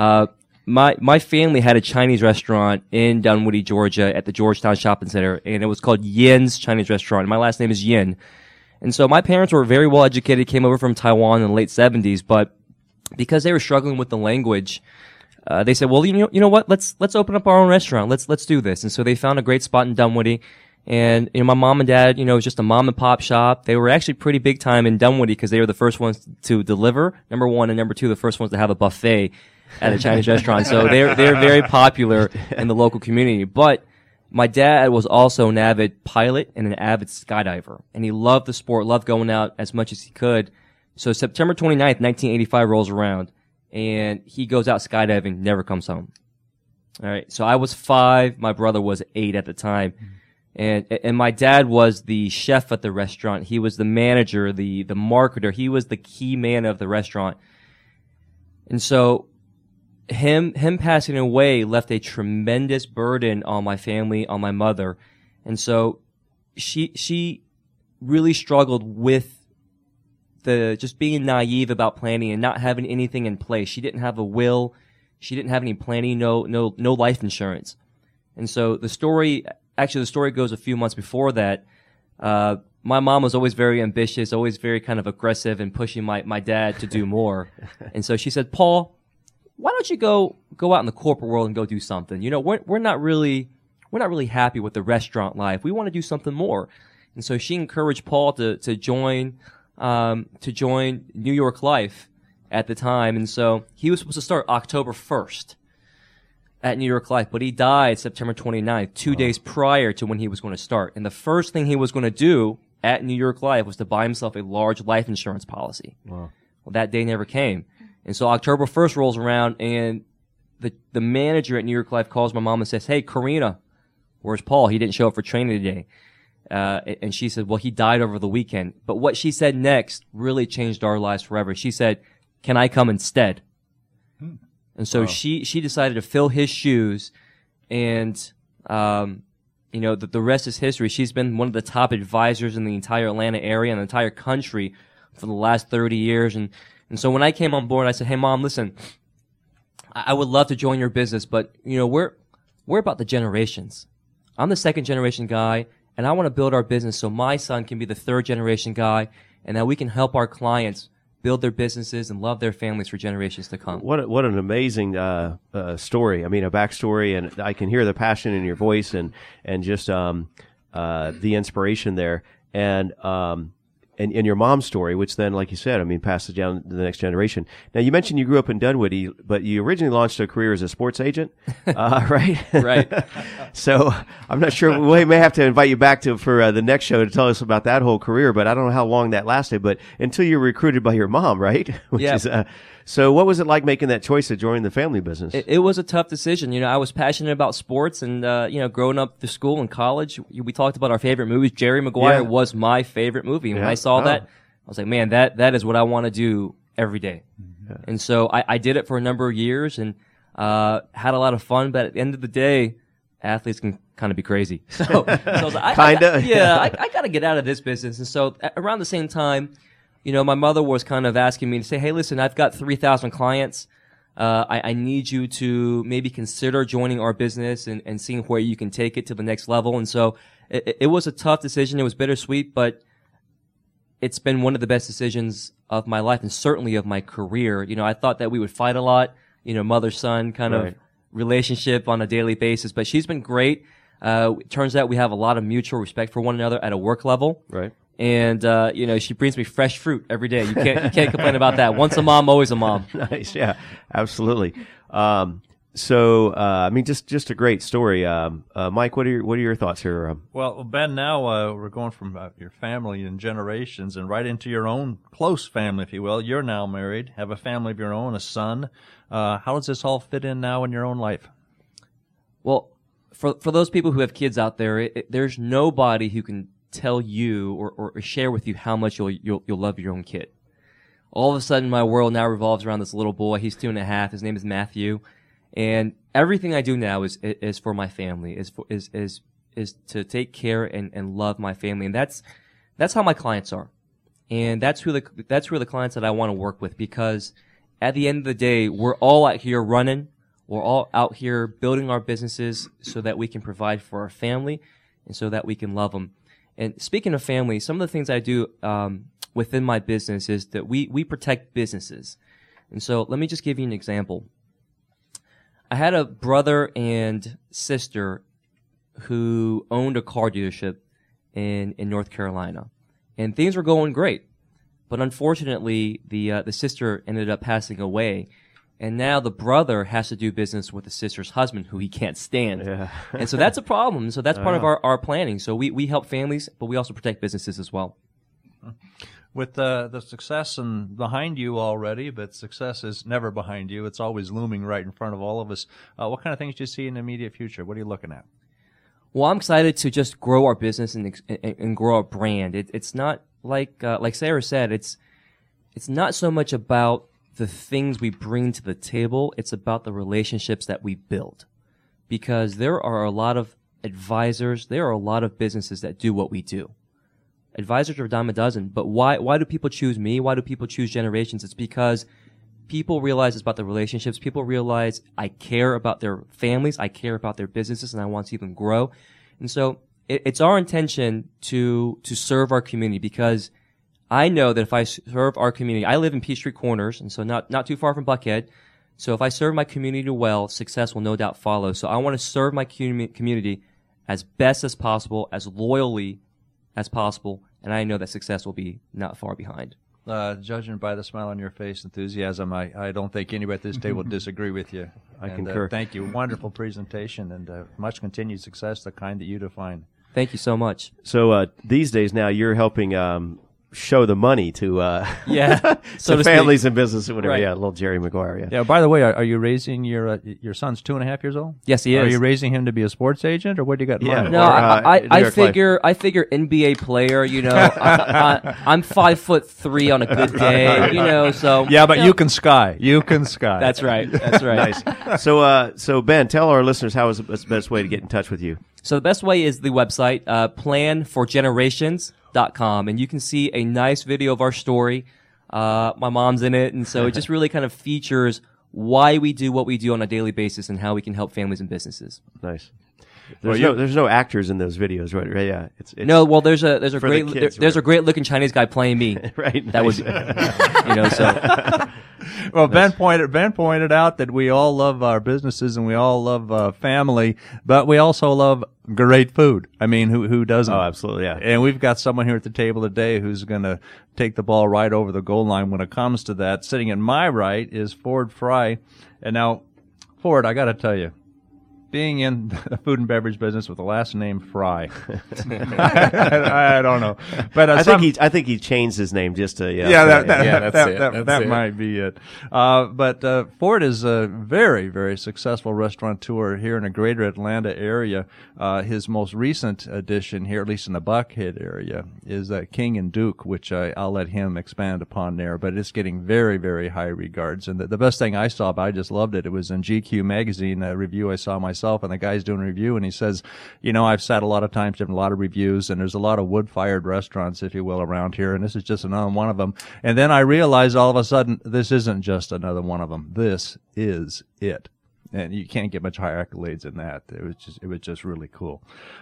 My family had a Chinese restaurant in Dunwoody, Georgia at the Georgetown Shopping Center, and it was called Yin's Chinese Restaurant. And my last name is Yin. And so my parents were very well educated, came over from Taiwan in the late 70s, but because they were struggling with the language, they said, well, you know what? Let's open up our own restaurant. Let's do this. And so they found a great spot in Dunwoody. And, my mom and dad, it was just a mom and pop shop. They were actually pretty big time in Dunwoody because they were the first ones to deliver, number one, and number two, the first ones to have a buffet at a Chinese restaurant. So they're very popular in the local community. But my dad was also an avid pilot and an avid skydiver. And he loved the sport, loved going out as much as he could. So September 29th, 1985 rolls around and he goes out skydiving, never comes home. All right. So I was 5. My brother was 8 at the time. And my dad was the chef at the restaurant. He was the manager, the marketer. He was the key man of the restaurant. And so him passing away left a tremendous burden on my family, on my mother. And so she really struggled with just being naive about planning and not having anything in place. She didn't have a will. She didn't have any planning, no life insurance. And so the story goes a few months before that. My mom was always very ambitious, always very kind of aggressive and pushing my dad to do more. And so she said, Paul, why don't you go out in the corporate world and go do something? We're not really happy with the restaurant life. We want to do something more. And so she encouraged Paul to join New York Life at the time. And so he was supposed to start October 1st at New York Life, but he died September 29th, 2 days prior to when he was going to start. And the first thing he was going to do at New York Life was to buy himself a large life insurance policy. Wow. Well, that day never came. And so October 1st rolls around and the manager at New York Life calls my mom and says, hey, Karina, where's Paul? He didn't show up for training today. And she said, well, he died over the weekend. But what she said next really changed our lives forever. She said, can I come instead? And so she decided to fill his shoes, and the rest is history. She's been one of the top advisors in the entire Atlanta area and the entire country for the last 30 years. And so when I came on board, I said, "Hey, Mom, listen, I would love to join your business, but we're about the generations. I'm the second generation guy, and I want to build our business so my son can be the third generation guy, and that we can help our clients build their businesses and love their families for generations to come." What an amazing story. I mean, a backstory, and I can hear the passion in your voice and just the inspiration there. And your mom's story, which then, like you said, I mean, passes down to the next generation. Now, you mentioned you grew up in Dunwoody, but you originally launched a career as a sports agent, right? Right. So I'm not sure. We may have to invite you back for the next show to tell us about that whole career, but I don't know how long that lasted, but until you were recruited by your mom, right? So what was it like making that choice to join the family business? It was a tough decision. I was passionate about sports, and growing up through school and college, we talked about our favorite movies. Jerry Maguire was my favorite movie. And when I saw that, I was like, man, that is what I want to do every day. Yeah. And so I did it for a number of years and had a lot of fun. But at the end of the day, athletes can kind of be crazy. So I was like, I got to get out of this business. And so around the same time, my mother was kind of asking me to say, "Hey, listen, I've got 3,000 clients. I need you to maybe consider joining our business and seeing where you can take it to the next level." And so it was a tough decision. It was bittersweet, but it's been one of the best decisions of my life and certainly of my career. I thought that we would fight a lot, mother-son kind of relationship on a daily basis, but she's been great. It turns out we have a lot of mutual respect for one another at a work level. Right. And, she brings me fresh fruit every day. You can't complain about that. Once a mom, always a mom. Nice. Yeah, absolutely. So, I mean, just a great story. Mike, what are your thoughts here? Well, Ben, now we're going from your family and generations and right into your own close family, if you will. You're now married, have a family of your own, a son. How does this all fit in now in your own life? Well, for those people who have kids out there, there's nobody who can tell you or share with you how much you'll love your own kid. All of a sudden, my world now revolves around this little boy. He's 2.5. His name is Matthew. And everything I do now is for my family, is to take care and love my family. And that's how my clients are. And that's who the clients that I want to work with, because at the end of the day, we're all out here running. We're all out here building our businesses so that we can provide for our family and so that we can love them. And speaking of family, some of the things I do within my business is that we protect businesses. And so let me just give you an example. I had a brother and sister who owned a car dealership in North Carolina, and things were going great. But unfortunately, the sister ended up passing away, and now the brother has to do business with the sister's husband, who he can't stand. Yeah. And so that's a problem. So that's part of our planning. So we help families, but we also protect businesses as well. With the success behind you already, but success is never behind you. It's always looming right in front of all of us. What kind of things do you see in the immediate future? What are you looking at? Well, I'm excited to just grow our business and grow our brand. It's not like Sarah said, it's not so much about the things we bring to the table. It's about the relationships that we build. Because there are a lot of advisors, there are a lot of businesses that do what we do. Advisors are a dime a dozen, but why do people choose me? Why do people choose Generations? It's because people realize it's about the relationships. People realize I care about their families, I care about their businesses, and I want to see them grow. And so it's our intention to serve our community, because I know that if I serve our community, I live in Peachtree Corners, and so not too far from Buckhead. So if I serve my community well, success will no doubt follow. So I want to serve my community as best as possible, as loyally as possible, and I know that success will be not far behind. Judging by the smile on your face, enthusiasm, I don't think anybody at this table would disagree with you. I concur. Thank you. Wonderful presentation, and much continued success, the kind that you define. Thank you so much. So these days now, you're helping show the money to so to to families and business or whatever. Right. Yeah, little Jerry Maguire. Yeah. Yeah. By the way, are you raising your son's 2.5 years old? Yes, he is. Are you raising him to be a sports agent, or what do you got in Yeah. mind? No, Or, I New York figure NBA player. You know, I'm 5'3" on a good day. You know, so Yeah, but you can sky. You can sky. That's right. That's right. Nice. So Ben, tell our listeners how is the best way to get in touch with you. So the best way is the website, planforgenerations.com, and you can see a nice video of our story. My mom's in it, and so it just really kind of features why we do what we do on a daily basis and how we can help families and businesses. Nice. There's no actors in those videos, right? Right? Yeah. It's No, well, there's a for great the kids, there's a great looking Chinese guy playing me. right. That nice. would, you know, so. Well, Ben pointed out that we all love our businesses and we all love family, but we also love great food. I mean, who doesn't? Oh, absolutely. Yeah. And we've got someone here at the table today who's going to take the ball right over the goal line when it comes to that. Sitting at my right is Ford Fry. And now, Ford, I got to tell you, being in the food and beverage business with the last name Fry, I don't know, but I think he changed his name just to that might be it. But Ford is a very, very successful restaurateur here in the greater Atlanta area. His most recent addition here, at least in the Buckhead area, is King and Duke, which I'll let him expand upon there. But it's getting very, very high regards. And the best thing I saw, but I just loved it, it was in GQ magazine, a review I saw myself, and the guy's doing a review, and he says, you know, I've sat a lot of times, given a lot of reviews, and there's a lot of wood-fired restaurants, if you will, around here, and this is just another one of them. And then I realized all of a sudden, this isn't just another one of them. This is it. And you can't get much higher accolades than that. It was just really cool.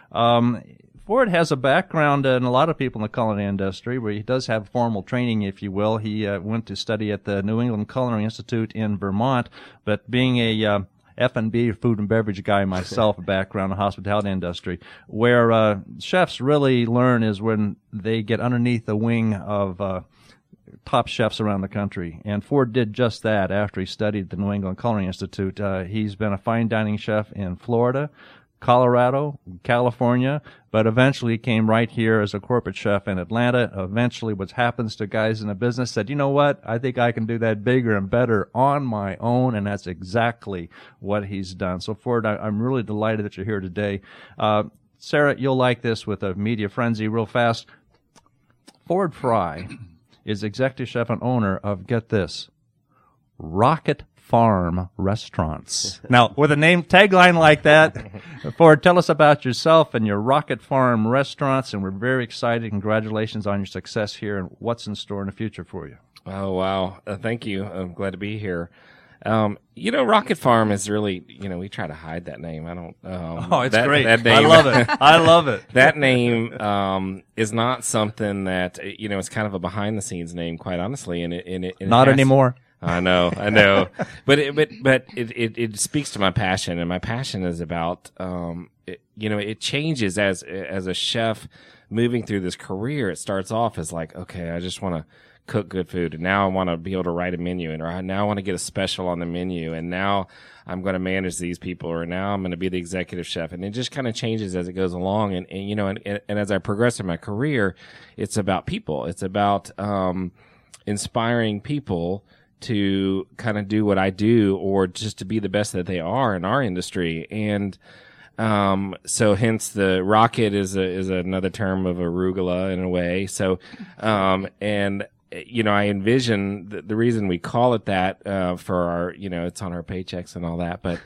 Ford has a background in a lot of people in the culinary industry, where he does have formal training, if you will. He went to study at the New England Culinary Institute in Vermont, but being a F&B, food and beverage guy myself, a background in the hospitality industry, where chefs really learn is when they get underneath the wing of top chefs around the country. And Ford did just that after he studied at the New England Culinary Institute. He's been a fine dining chef in Florida, Colorado, California, but eventually came right here as a corporate chef in Atlanta. Eventually, what happens to guys in the business, said, you know what, I think I can do that bigger and better on my own, and that's exactly what he's done. So, Ford, I'm really delighted that you're here today. Sarah, you'll like this with a media frenzy real fast. Ford Fry is executive chef and owner of, get this, Rocket Farm Restaurants. Now, with a name tagline like that, Ford, tell us about yourself and your Rocket Farm Restaurants, and we're very excited. Congratulations on your success here, and what's in store in the future for you. Oh, wow. Thank you. I'm glad to be here. You know, Rocket Farm is really, you know, we try to hide that name. I don't, It's great. That name, I love it. I love it. That name, is not something that, you know, it's kind of a behind the scenes name, quite honestly. And it Not anymore. I know, but it speaks to my passion, and my passion is about, you know, it changes as a chef moving through this career. It starts off as like, okay, I just want to cook good food, and now I want to be able to write a menu, and now I want to get a special on the menu, and now I'm going to manage these people, or now I'm going to be the executive chef, and it just kind of changes as it goes along. And you know, and as I progress in my career, it's about people. It's about inspiring people to kind of do what I do, or just to be the best that they are in our industry. And so hence the rocket is another term of arugula in a way. So, and you know, I envision the reason we call it that, for our, you know, it's on our paychecks and all that, but,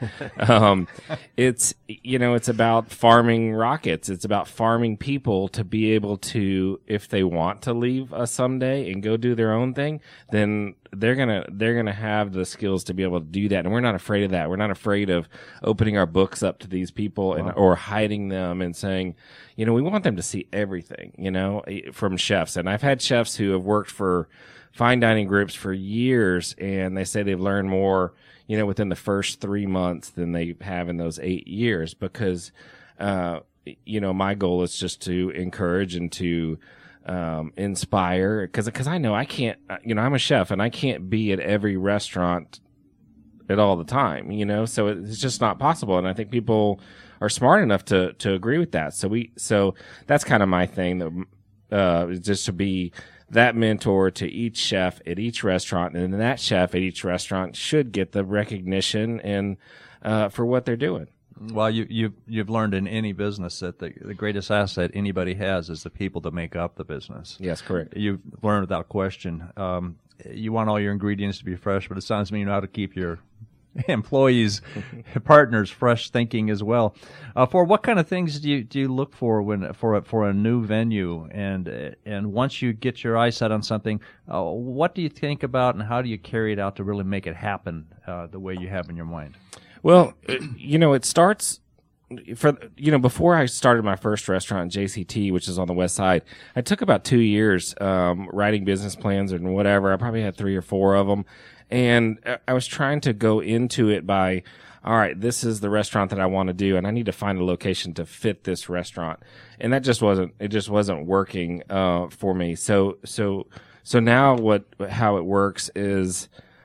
it's, you know, it's about farming rockets. It's about farming people to be able to, if they want to leave us someday and go do their own thing, then they're gonna have the skills to be able to do that. And we're not afraid of that. We're not afraid of opening our books up to these people and, or hiding them and saying, you know, we want them to see everything, you know, from chefs. And I've had chefs who have worked for fine dining groups for years, and they say they've learned more, you know, within the first 3 months than they have in those 8 years, because, you know, my goal is just to encourage and to, inspire, cause I know I can't, you know, I'm a chef and I can't be at every restaurant at all the time, you know, so it's just not possible. And I think people are smart enough to agree with that. So that's kind of my thing, that, just to be that mentor to each chef at each restaurant, and then that chef at each restaurant should get the recognition and for what they're doing. Well, you've learned in any business that the greatest asset anybody has is the people that make up the business. Yes, correct. You've learned without question. You want all your ingredients to be fresh, but it sounds to me you know how to keep your employees, partners, fresh thinking as well. For what kind of things do you look for for a new venue, and once you get your eyes set on something, what do you think about and how do you carry it out to really make it happen the way you have in your mind? Well, it starts before I started my first restaurant, JCT, which is on the west side. I took about 2 years writing business plans and whatever. I probably had 3 or 4 of them. And I was trying to go into it by, all right, this is the restaurant that I want to do, and I need to find a location to fit this restaurant. And that just wasn't working for me. So now how it works is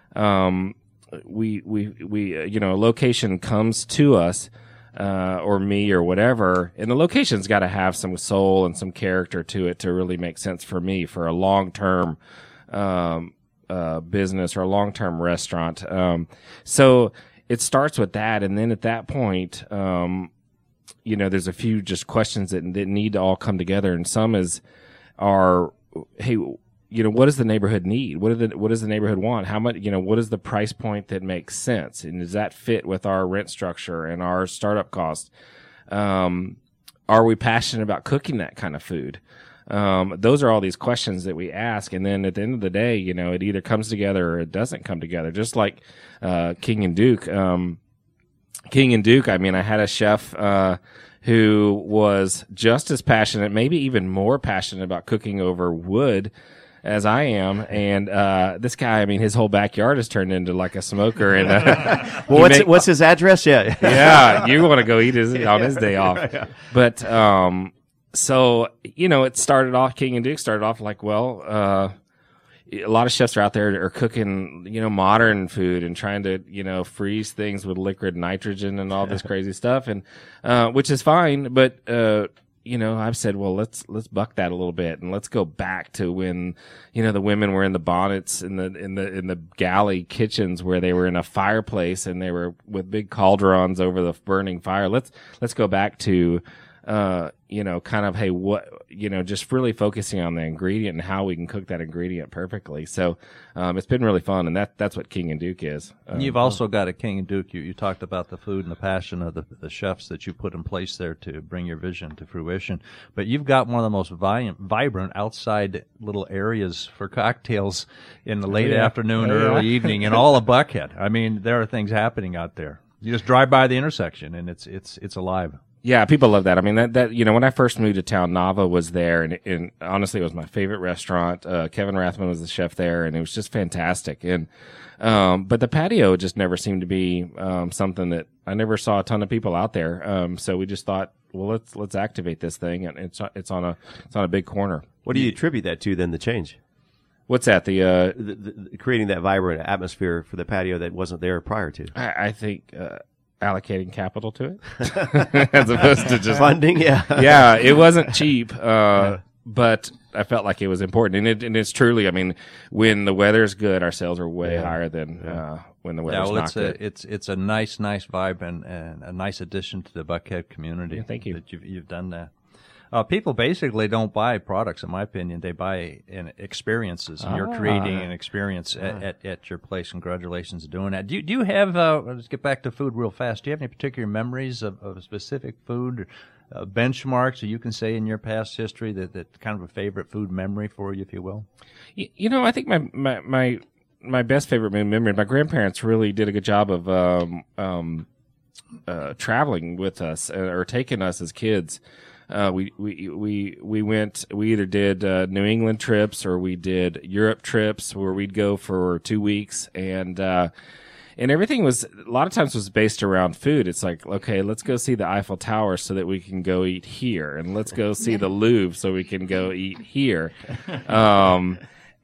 we a location comes to us or me or whatever, and the location's got to have some soul and some character to it to really make sense for me for a long-term business or a long-term restaurant. So it starts with that, and then at that point, there's a few just questions that need to all come together, and some are, hey, what does the neighborhood need? What does the neighborhood want? How much, what is the price point that makes sense? And does that fit with our rent structure and our startup cost? Are we passionate about cooking that kind of food? Those are all these questions that we ask. And then at the end of the day, it either comes together or it doesn't come together. Just like, King and Duke. King and Duke, I had a chef, who was just as passionate, maybe even more passionate about cooking over wood as I am, and this guy, his whole backyard has turned into like a smoker. And well, what's his address? Yeah, yeah, you want to go eat on his day off. But so it started off. King and Duke started off like, well, a lot of chefs are out there are cooking, modern food and trying to, freeze things with liquid nitrogen and all this crazy stuff, and which is fine, but I've said, well, let's buck that a little bit, and let's go back to when, the women were in the bonnets in the galley kitchens where they were in a fireplace and they were with big cauldrons over the burning fire. Let's go back to, kind of, hey, what, just really focusing on the ingredient and how we can cook that ingredient perfectly. So, it's been really fun, and that's what King and Duke is. You've also got at King and Duke, you talked about the food and the passion of the chefs that you put in place there to bring your vision to fruition. But you've got one of the most vibrant outside little areas for cocktails in the late afternoon, early evening, in all of Buckhead. There are things happening out there. You just drive by the intersection, and it's alive. Yeah, people love that. That when I first moved to town, Nava was there, and honestly, it was my favorite restaurant. Kevin Rathman was the chef there, and it was just fantastic. And but the patio just never seemed to be something that I never saw a ton of people out there. So we just thought, well, let's activate this thing, and it's on a big corner. What do you attribute that to then? The change? What's that? The creating that vibrant atmosphere for the patio that wasn't there prior to. I think. Allocating capital to it as opposed to just funding. Yeah, it wasn't cheap, but I felt like it was important, and it's truly. When the weather's good, our sales are way higher than when the weather's not good. It's a nice vibe and a nice addition to the Buckhead community. Yeah, thank you. That you've done that. People basically don't buy products, in my opinion. They buy experiences. And you're creating an experience at your place. Congratulations on doing that. Do you have, let's get back to food real fast. Do you have any particular memories of a specific food, benchmarks, or you can say in your past history that kind of a favorite food memory for you, if you will? I think my best favorite memory, my grandparents really did a good job of traveling with us or taking us as kids. We either did New England trips or we did Europe trips where we'd go for 2 weeks, and everything was a lot of times was based around food. It's like, okay, let's go see the Eiffel Tower so that we can go eat here, and let's go see the Louvre so we can go eat here. The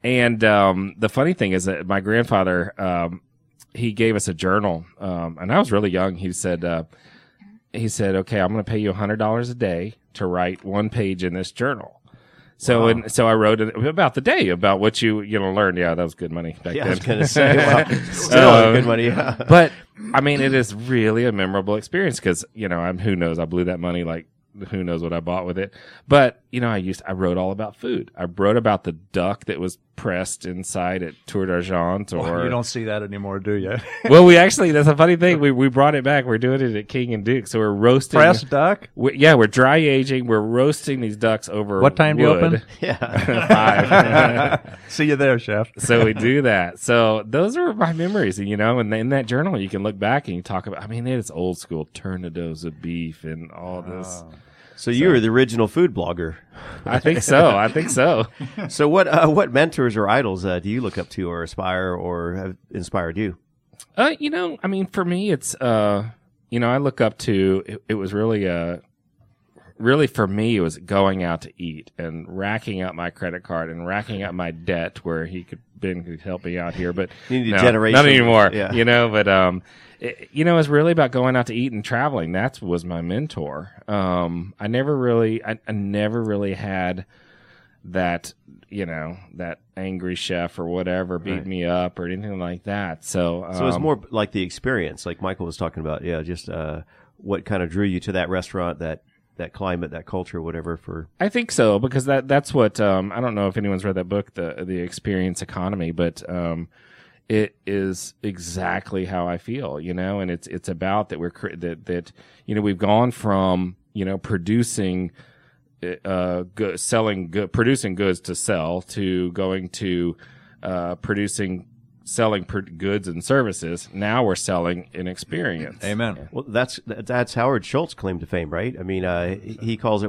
funny thing is that my grandfather he gave us a journal, and I was really young. He said, okay, I'm going to pay you $100 a day to write one page in this journal. So so I wrote about the day, about what you learned. Yeah, that was good money back then. I was going to say, well, still good money. But I mean, it is really a memorable experience because who knows? I blew that money like who knows what I bought with it. But I wrote all about food. I wrote about the duck that was pressed inside at Tour d'Argent. Or you don't see that anymore, do you? Well, that's a funny thing. We brought it back. We're doing it at King and Duke. So we're roasting pressed duck. We're dry aging. We're roasting these ducks over. What time do you open? Yeah, 5. See you there, chef. So we do that. So those are my memories, and in that journal you can look back and you talk about. I mean, it's old school tournedos of beef and all this. So you were the original food blogger. I think so. So what mentors or idols do you look up to or aspire or have inspired you? I mean, for me, it's I look up to. It was really for me, it was going out to eat and racking up my credit card and racking up my debt where Ben could help me out here, but not anymore. Yeah. But it was really about going out to eat and traveling. That was my mentor. I never really had that, that angry chef or whatever beat me up or anything like that. So it's more like the experience, like Michael was talking about. Yeah, just what kind of drew you to that restaurant, that climate, that culture, whatever. I think so, because that's what I don't know if anyone's read that book, the Experience Economy, but it is exactly how I feel, and it's about that we've gone from producing producing goods to sell to going to selling goods and services. Now we're selling an experience. Amen. Well, that's Howard Schultz' claim to fame, right? I mean, he calls it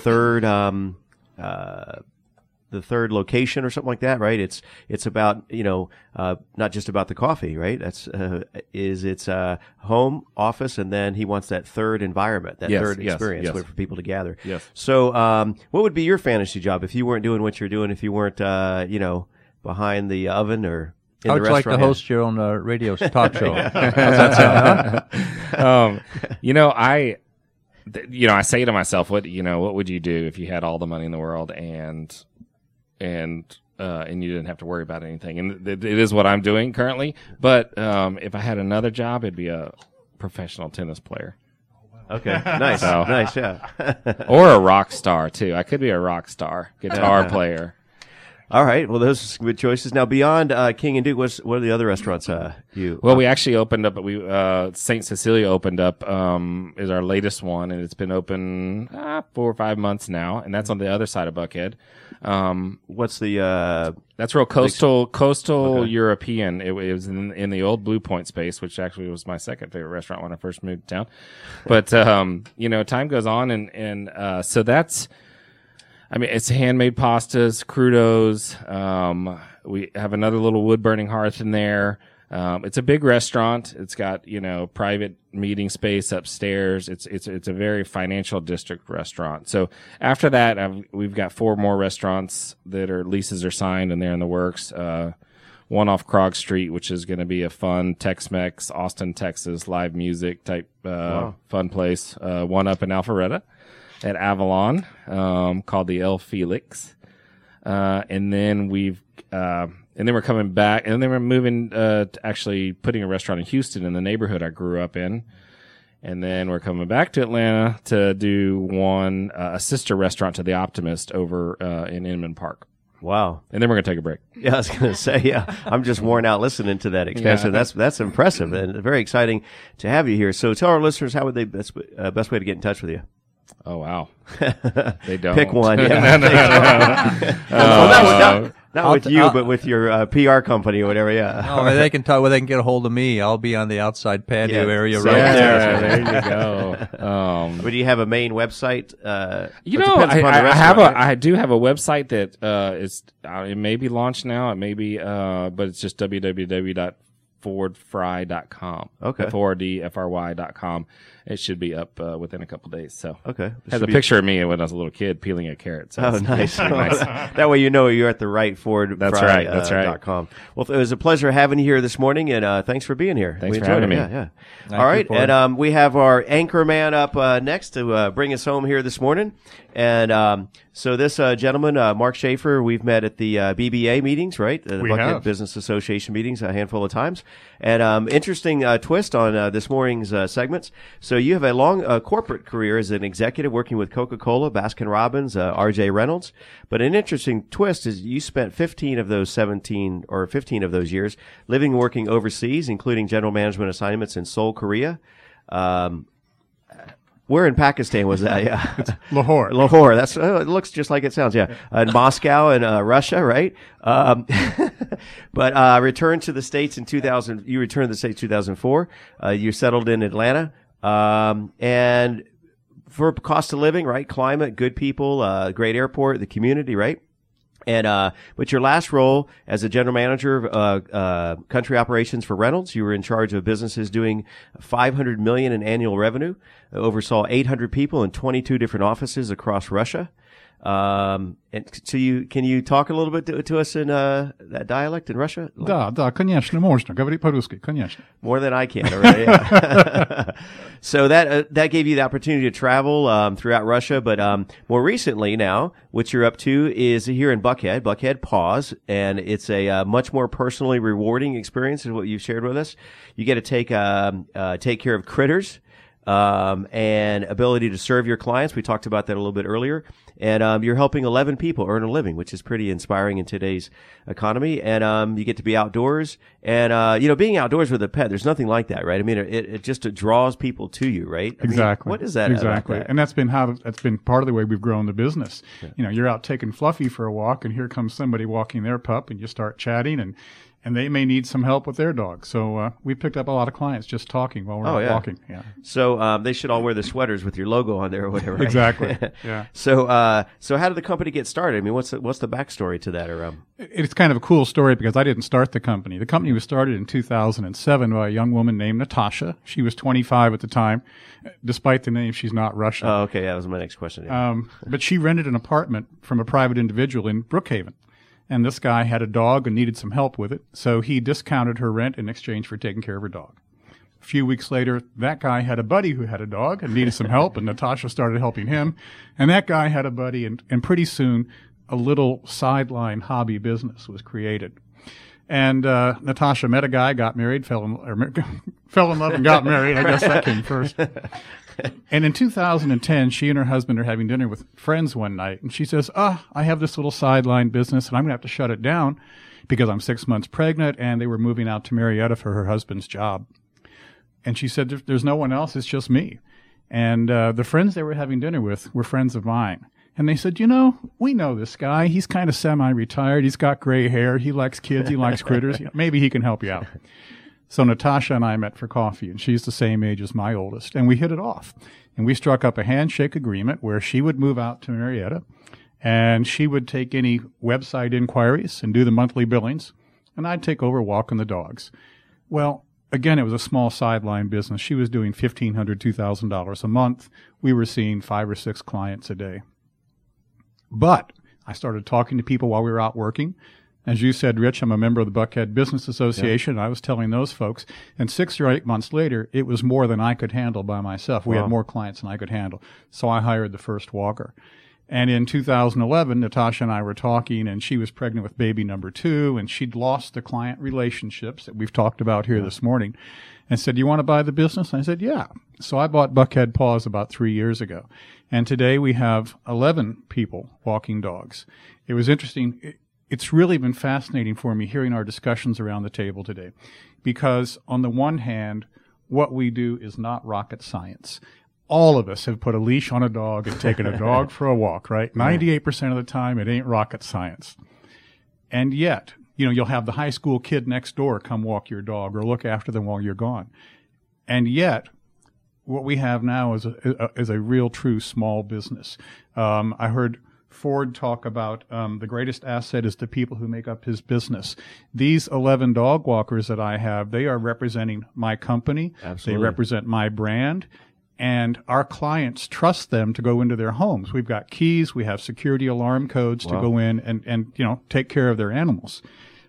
the third location or something like that, right? It's about not just about the coffee, right? That's it's home, office, and then he wants that third environment, third experience for people to gather. Yes. So, what would be your fantasy job if you weren't doing what you're doing? If you weren't behind the oven or in I the would like restaurant? to host your own radio talk show. I say to myself, what would you do if you had all the money in the world and you didn't have to worry about anything? And it is what I'm doing currently. But if I had another job, it'd be a professional tennis player. Okay, nice, nice, yeah. Or a rock star too. I could be a rock star, guitar player. All right. Well, those are some good choices. Now, beyond King and Duke, what are the other restaurants you? Well, we actually opened up. St. Cecilia opened up is our latest one, and it's been open 4 or 5 months now, and that's on the other side of Buckhead. What's the? That's real coastal Okay. European. It was in the old Blue Point space, which actually was my second favorite restaurant when I first moved to town. But time goes on, and so that's. I mean, it's handmade pastas, crudos. We have another little wood burning hearth in there. It's a big restaurant. It's got, private meeting space upstairs. It's a very financial district restaurant. So after that, we've got 4 more restaurants that leases are signed and they're in the works. One off Krog Street, which is going to be a fun Tex-Mex, Austin, Texas, live music type, fun place. One up in Alpharetta at Avalon, called the El Felix. And then we're coming back, and then we're moving, actually putting a restaurant in Houston in the neighborhood I grew up in. And then we're coming back to Atlanta to do a sister restaurant to the Optimist over, in Inman Park. Wow. And then we're going to take a break. Yeah, I was going to say, yeah, I'm just worn out listening to that expansion. Yeah. That's impressive and very exciting to have you here. So tell our listeners, how would they best way to get in touch with you? Oh, wow. They don't. Pick one. Yeah. Not with you, but with your PR company or whatever. Yeah. Oh, they can talk. Well, they can get a hold of me. I'll be on the outside patio area right Yeah, there. there you go. But do you have a main website? I do have a website that it may be launched now. It may be, but it's just www.fordfry.com. Okay. FORDFRY.com. it should be up within a couple days. So Okay. has a picture of me when I was a little kid peeling a carrot. So Oh, it's nice. pretty nice. That way you know you're at the right Ford. That's right. That's right. .com. Well, it was a pleasure having you here this morning, and thanks for being here. Thanks We for enjoyed having it. me. Yeah. All right, and we have our anchor man up next to bring us home here this morning. And so this gentleman, Mark Schaefer, we've met at the BBA meetings, right? The We Buckhead have. Business Association meetings a handful of times. And interesting twist on this morning's segments. So you have a long corporate career as an executive working with Coca-Cola, Baskin-Robbins, R.J. Reynolds. But an interesting twist is you spent 15 of those years living and working overseas, including general management assignments in Seoul, Korea. Where in Pakistan was that? Yeah. Lahore. Lahore. That's it looks just like it sounds. Yeah, in Moscow and Russia, right? But returned to the States in 2000. You returned to the States 2004. You settled in Atlanta, and for cost of living, right? Climate, good people, great airport, the community, right? And but your last role as a general manager of country operations for Reynolds, you were in charge of businesses doing $500 million in annual revenue, oversaw 800 people in 22 different offices across Russia. And so can you talk a little bit to us in that dialect in Russia? Да, конечно, можно. Говори по-русски, конечно. More than I can already. Yeah. So that gave you the opportunity to travel throughout Russia, but more recently now, what you're up to is here in Buckhead Paws, and it's a much more personally rewarding experience, is what you've shared with us. You get to take care of critters. And ability to serve your clients. We talked about that a little bit earlier. And you're helping 11 people earn a living, which is pretty inspiring in today's economy. And you get to be outdoors. And being outdoors with a pet, there's nothing like that, right? I mean, it just draws people to you, right? I mean, Exactly. what is that? Exactly. About that? And that's been part of the way we've grown the business. Yeah. You're out taking Fluffy for a walk, and here comes somebody walking their pup, and you start chatting, and they may need some help with their dog. So we picked up a lot of clients just talking while we're out walking. Yeah. So they should all wear the sweaters with your logo on there or whatever. Right? Exactly. Yeah. So how did the company get started? I mean, what's the backstory to that? Or It's kind of a cool story because I didn't start the company. The company was started in 2007 by a young woman named Natasha. She was 25 at the time. Despite the name, she's not Russian. Oh, okay. That was my next question. Yeah. But she rented an apartment from a private individual in Brookhaven. And this guy had a dog and needed some help with it, so he discounted her rent in exchange for taking care of her dog. A few weeks later, that guy had a buddy who had a dog and needed some help, and Natasha started helping him. And that guy had a buddy, and pretty soon a little sideline hobby business was created. And Natasha met a guy, got married, fell in love and got married. I guess that came first. And in 2010, she and her husband are having dinner with friends one night, and she says, I have this little sideline business, and I'm going to have to shut it down because I'm 6 months pregnant, and they were moving out to Marietta for her husband's job. And she said, there's no one else, it's just me. And the friends they were having dinner with were friends of mine. And they said, we know this guy. He's kind of semi-retired. He's got gray hair. He likes kids. He likes critters. Maybe he can help you out. So Natasha and I met for coffee, and she's the same age as my oldest, and we hit it off. And we struck up a handshake agreement where she would move out to Marietta, and she would take any website inquiries and do the monthly billings, and I'd take over walking the dogs. Well, again, it was a small sideline business. She was doing $1,500, $2,000 a month. We were seeing 5 or 6 clients a day. But I started talking to people while we were out working. As you said, Rich, I'm a member of the Buckhead Business Association. Yeah. I was telling those folks, and 6 or 8 months later, it was more than I could handle by myself. We had more clients than I could handle. So I hired the first walker. And in 2011, Natasha and I were talking, and she was pregnant with baby number 2, and she'd lost the client relationships that we've talked about here this morning, and said, you want to buy the business? And I said, yeah. So I bought Buckhead Paws about 3 years ago. And today we have 11 people walking dogs. It was interesting. It's really been fascinating for me hearing our discussions around the table today, because on the one hand, what we do is not rocket science. All of us have put a leash on a dog and taken a dog for a walk, right? 98% of the time, it ain't rocket science. And yet, you'll have the high school kid next door come walk your dog or look after them while you're gone. And yet, what we have now is a real, true small business. I heard Ford talk about the greatest asset is the people who make up his business. These 11 dog walkers that I have, they are representing my company. Absolutely. They represent my brand. and our clients trust them to go into their homes. We've got keys, we have security alarm codes to go in and take care of their animals.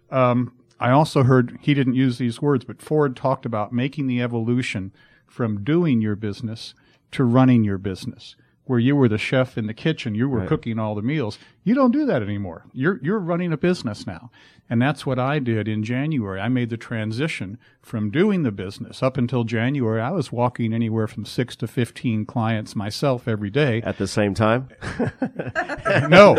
I also heard, he didn't use these words, but Ford talked about making the evolution from doing your business to running your business. Where you were the chef in the kitchen, you were cooking all the meals. You don't do that anymore. You're running a business now. And that's what I did in January. I made the transition from doing the business. Up until January, I was walking anywhere from 6 to 15 clients myself every day. At the same time? No.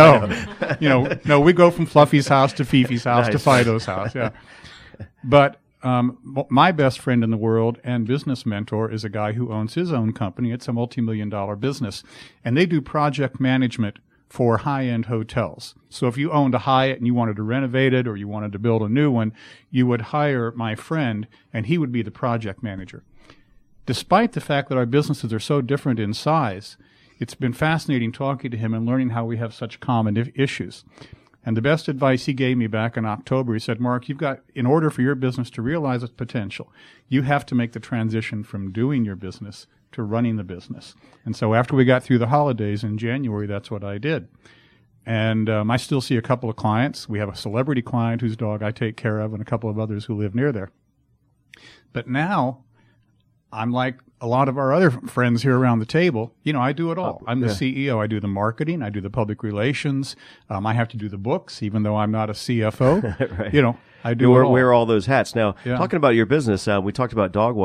No, we go from Fluffy's house to Fifi's house to Fido's house, yeah. But my best friend in the world and business mentor is a guy who owns his own company. It's a multi-million-dollar business. And they do project management for high-end hotels. So if you owned a Hyatt and you wanted to renovate it or you wanted to build a new one, you would hire my friend and he would be the project manager. Despite the fact that our businesses are so different in size, it's been fascinating talking to him and learning how we have such common issues. And the best advice he gave me back in October, he said, Mark, in order for your business to realize its potential, you have to make the transition from doing your business to running the business. And so after we got through the holidays in January, that's what I did. And I still see a couple of clients. We have a celebrity client whose dog I take care of and a couple of others who live near there. But now I'm like a lot of our other friends here around the table. I do it all. I'm the CEO. I do the marketing. I do the public relations. I have to do the books, even though I'm not a CFO. Right. I do wear all those hats. Now, talking about your business, we talked about dog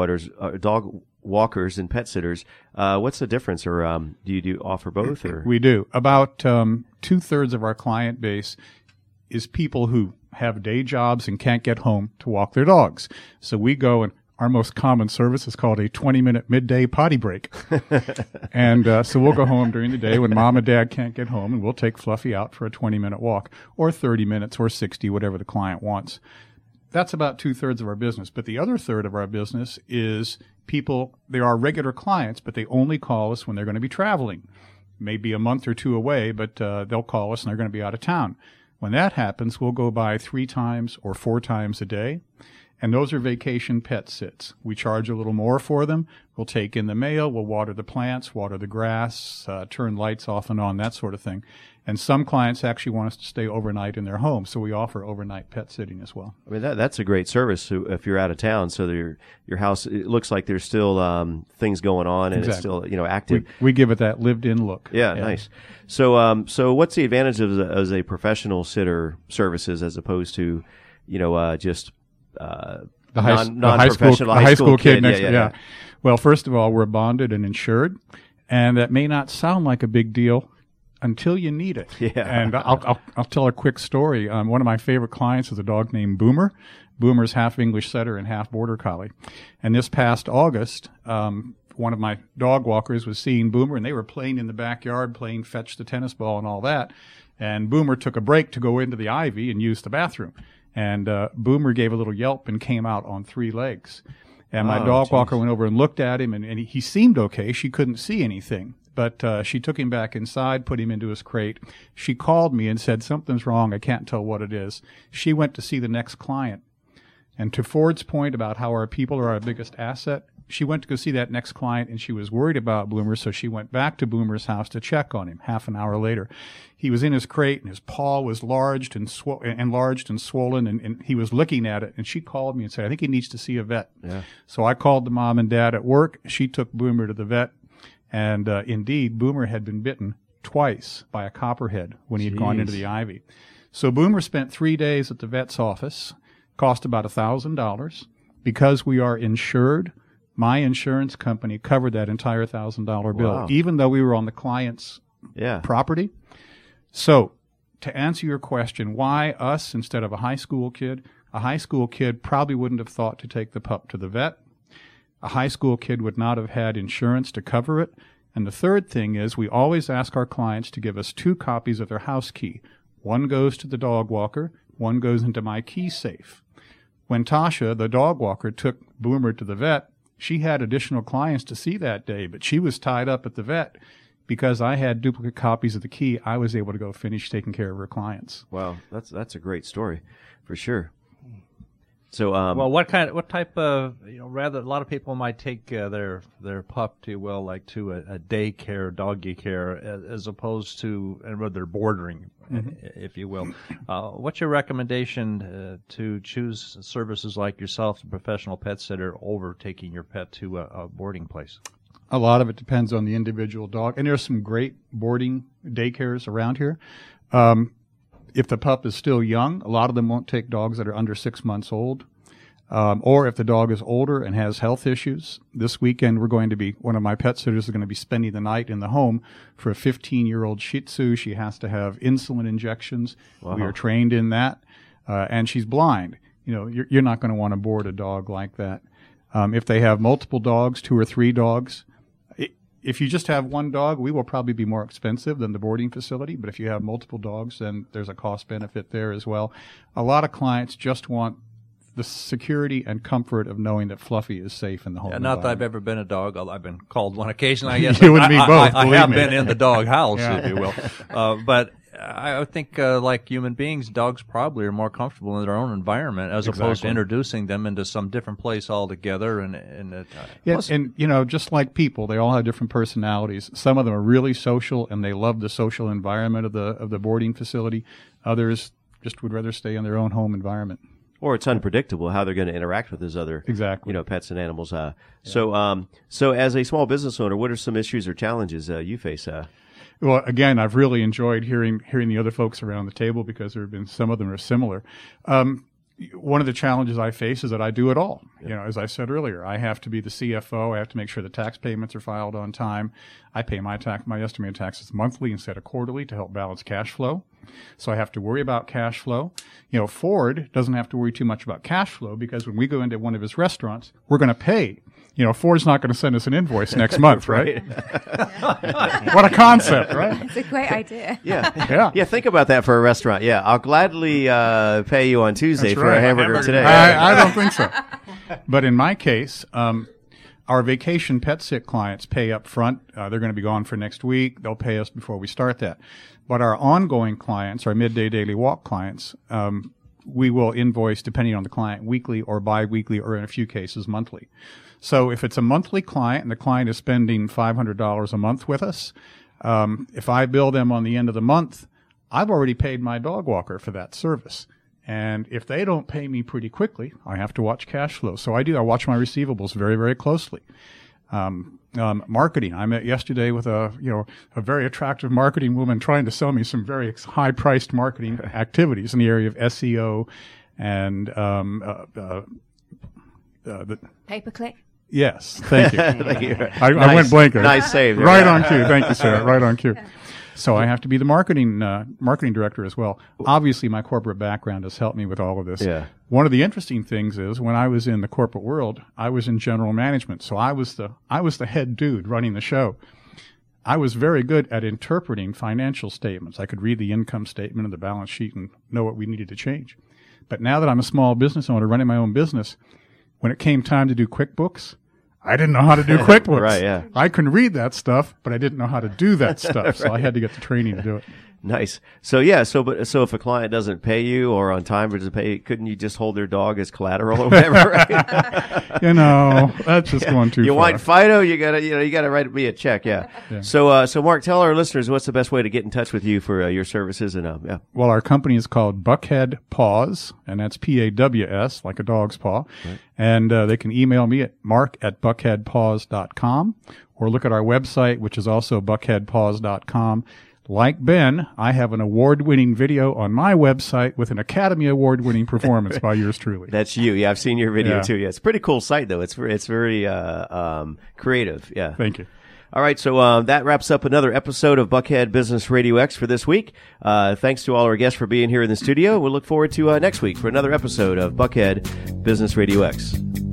walkers and pet sitters. What's the difference, or do you offer both? Or we do. About 2/3 of our client base is people who have day jobs and can't get home to walk their dogs. So we go and our most common service is called a 20-minute midday potty break. And so we'll go home during the day when mom and dad can't get home, and we'll take Fluffy out for a 20-minute walk, or 30 minutes, or 60, whatever the client wants. That's about 2/3 of our business. But the other third of our business is people, they are regular clients, but they only call us when they're going to be traveling. Maybe a month or two away, but they'll call us and they're going to be out of town. When that happens, we'll go by 3 times or 4 times a day. And those are vacation pet sits. We charge a little more for them. We'll take in the mail. We'll water the plants, water the grass, turn lights off and on, that sort of thing. And some clients actually want us to stay overnight in their home, so we offer overnight pet sitting as well. I mean, that's a great service if you're out of town. So your house, it looks like there's still things going on and it's still active. We give it that lived-in look. Yeah, nice. So what's the advantage of as a professional sitter services as opposed to just the high school kid next. Yeah. Well, first of all, we're bonded and insured, and that may not sound like a big deal until you need it. Yeah. And I'll tell a quick story. One of my favorite clients is a dog named Boomer. Boomer's half English setter and half border collie. And this past August, one of my dog walkers was seeing Boomer, and they were playing in the backyard, playing fetch the tennis ball and all that. And Boomer took a break to go into the ivy and use the bathroom. And Boomer gave a little yelp and came out on 3 legs. And my dog walker went over and looked at him, and he seemed okay. She couldn't see anything. But she took him back inside, put him into his crate. She called me and said, something's wrong. I can't tell what it is. She went to see the next client. And to Ford's point about how our people are our biggest asset, she went to go see that next client, and she was worried about Boomer, so she went back to Boomer's house to check on him half an hour later. He was in his crate, and his paw was enlarged and swollen, and he was licking at it. And she called me and said, I think he needs to see a vet. Yeah. So I called the mom and dad at work. She took Boomer to the vet, and indeed, Boomer had been bitten twice by a copperhead when he had gone into the ivy. So Boomer spent 3 days at the vet's office, cost about $1,000. Because we are insured, my insurance company covered that entire $1,000 bill, even though we were on the client's property. So, to answer your question, why us instead of a high school kid? A high school kid probably wouldn't have thought to take the pup to the vet. A high school kid would not have had insurance to cover it. And the third thing is we always ask our clients to give us 2 copies of their house key. One goes to the dog walker, one goes into my key safe. When Tasha, the dog walker, took Boomer to the vet, she had additional clients to see that day, but she was tied up at the vet. Because I had duplicate copies of the key, I was able to go finish taking care of her clients. Wow, that's a great story, for sure. So, well, what type of, rather, a lot of people might take their pup to, like to a daycare, doggy care, as opposed to, and rather bordering, if you will. What's your recommendation to choose services like yourself, a professional pet sitter, over taking your pet to a boarding place? A lot of it depends on the individual dog, and there's some great boarding daycares around here. If the pup is still young, a lot of them won't take dogs that are under 6 months old. Or if the dog is older and has health issues. This weekend, one of my pet sitters is going to be spending the night in the home for a 15-year-old Shih Tzu. She has to have insulin injections. Wow. We are trained in that. And she's blind. You're not going to want to board a dog like that. If they have multiple dogs, 2 or 3 dogs, if you just have one dog, we will probably be more expensive than the boarding facility. But if you have multiple dogs, then there's a cost benefit there as well. A lot of clients just want the security and comfort of knowing that Fluffy is safe in the home. Not that I've ever been a dog. I've been called one occasion, I guess. You and me both. I have been in the dog house, if you will. But I think, like human beings, dogs probably are more comfortable in their own environment as opposed to introducing them into some different place altogether. And just like people, they all have different personalities. Some of them are really social and they love the social environment of the boarding facility. Others just would rather stay in their own home environment. Or it's unpredictable how they're going to interact with those other, pets and animals. So as a small business owner, what are some issues or challenges you face? Well, again, I've really enjoyed hearing the other folks around the table because there have been some of them are similar. One of the challenges I face is that I do it all. As I said earlier, I have to be the CFO. I have to make sure the tax payments are filed on time. I pay my estimated taxes monthly instead of quarterly to help balance cash flow. So I have to worry about cash flow. Ford doesn't have to worry too much about cash flow because when we go into one of his restaurants, we're going to pay. Ford's not going to send us an invoice next month, right? What a concept, right? It's a great idea. Yeah. Think about that for a restaurant. Yeah, I'll gladly pay you on Tuesday for a hamburger today. I don't think so. But in my case, our vacation pet sit clients pay up front. They're going to be gone for next week. They'll pay us before we start that. But our ongoing clients, our midday daily walk clients, we will invoice depending on the client weekly or biweekly or in a few cases monthly. So if it's a monthly client and the client is spending $500 a month with us, if I bill them on the end of the month, I've already paid my dog walker for that service. And if they don't pay me pretty quickly, I have to watch cash flow. So I watch my receivables very, very closely. Marketing. I met yesterday with a very attractive marketing woman trying to sell me some very high-priced marketing activities in the area of SEO and the pay-per-click. Yes, thank you. Thank you. I went blank. Nice save. Right on cue. Thank you, Sarah. Right on cue. So I have to be the marketing director as well. Obviously, my corporate background has helped me with all of this. Yeah. One of the interesting things is when I was in the corporate world, I was in general management. So I was the head dude running the show. I was very good at interpreting financial statements. I could read the income statement and the balance sheet and know what we needed to change. But now that I'm a small business owner running my own business, when it came time to do QuickBooks, I didn't know how to do QuickBooks. Right, yeah. I can read that stuff, but I didn't know how to do that stuff. Right. So I had to get the training to do it. Nice. So if a client doesn't pay you or on time or doesn't pay, couldn't you just hold their dog as collateral or whatever? Right? That's just going too far. You want Fido? You gotta write me a check. Yeah. So Mark, tell our listeners what's the best way to get in touch with you for your services and Well, our company is called Buckhead Paws, and that's PAWS, like a dog's paw. Right. And they can email me at mark@buckheadpaws.com or look at our website, which is also buckheadpaws.com. Like Ben, I have an award-winning video on my website with an Academy Award-winning performance by yours truly. That's you. Yeah, I've seen your video too. Yeah, it's a pretty cool site though. It's very creative. Yeah. Thank you. All right, so that wraps up another episode of Buckhead Business Radio X for this week. Thanks to all our guests for being here in the studio. We'll look forward to next week for another episode of Buckhead Business Radio X.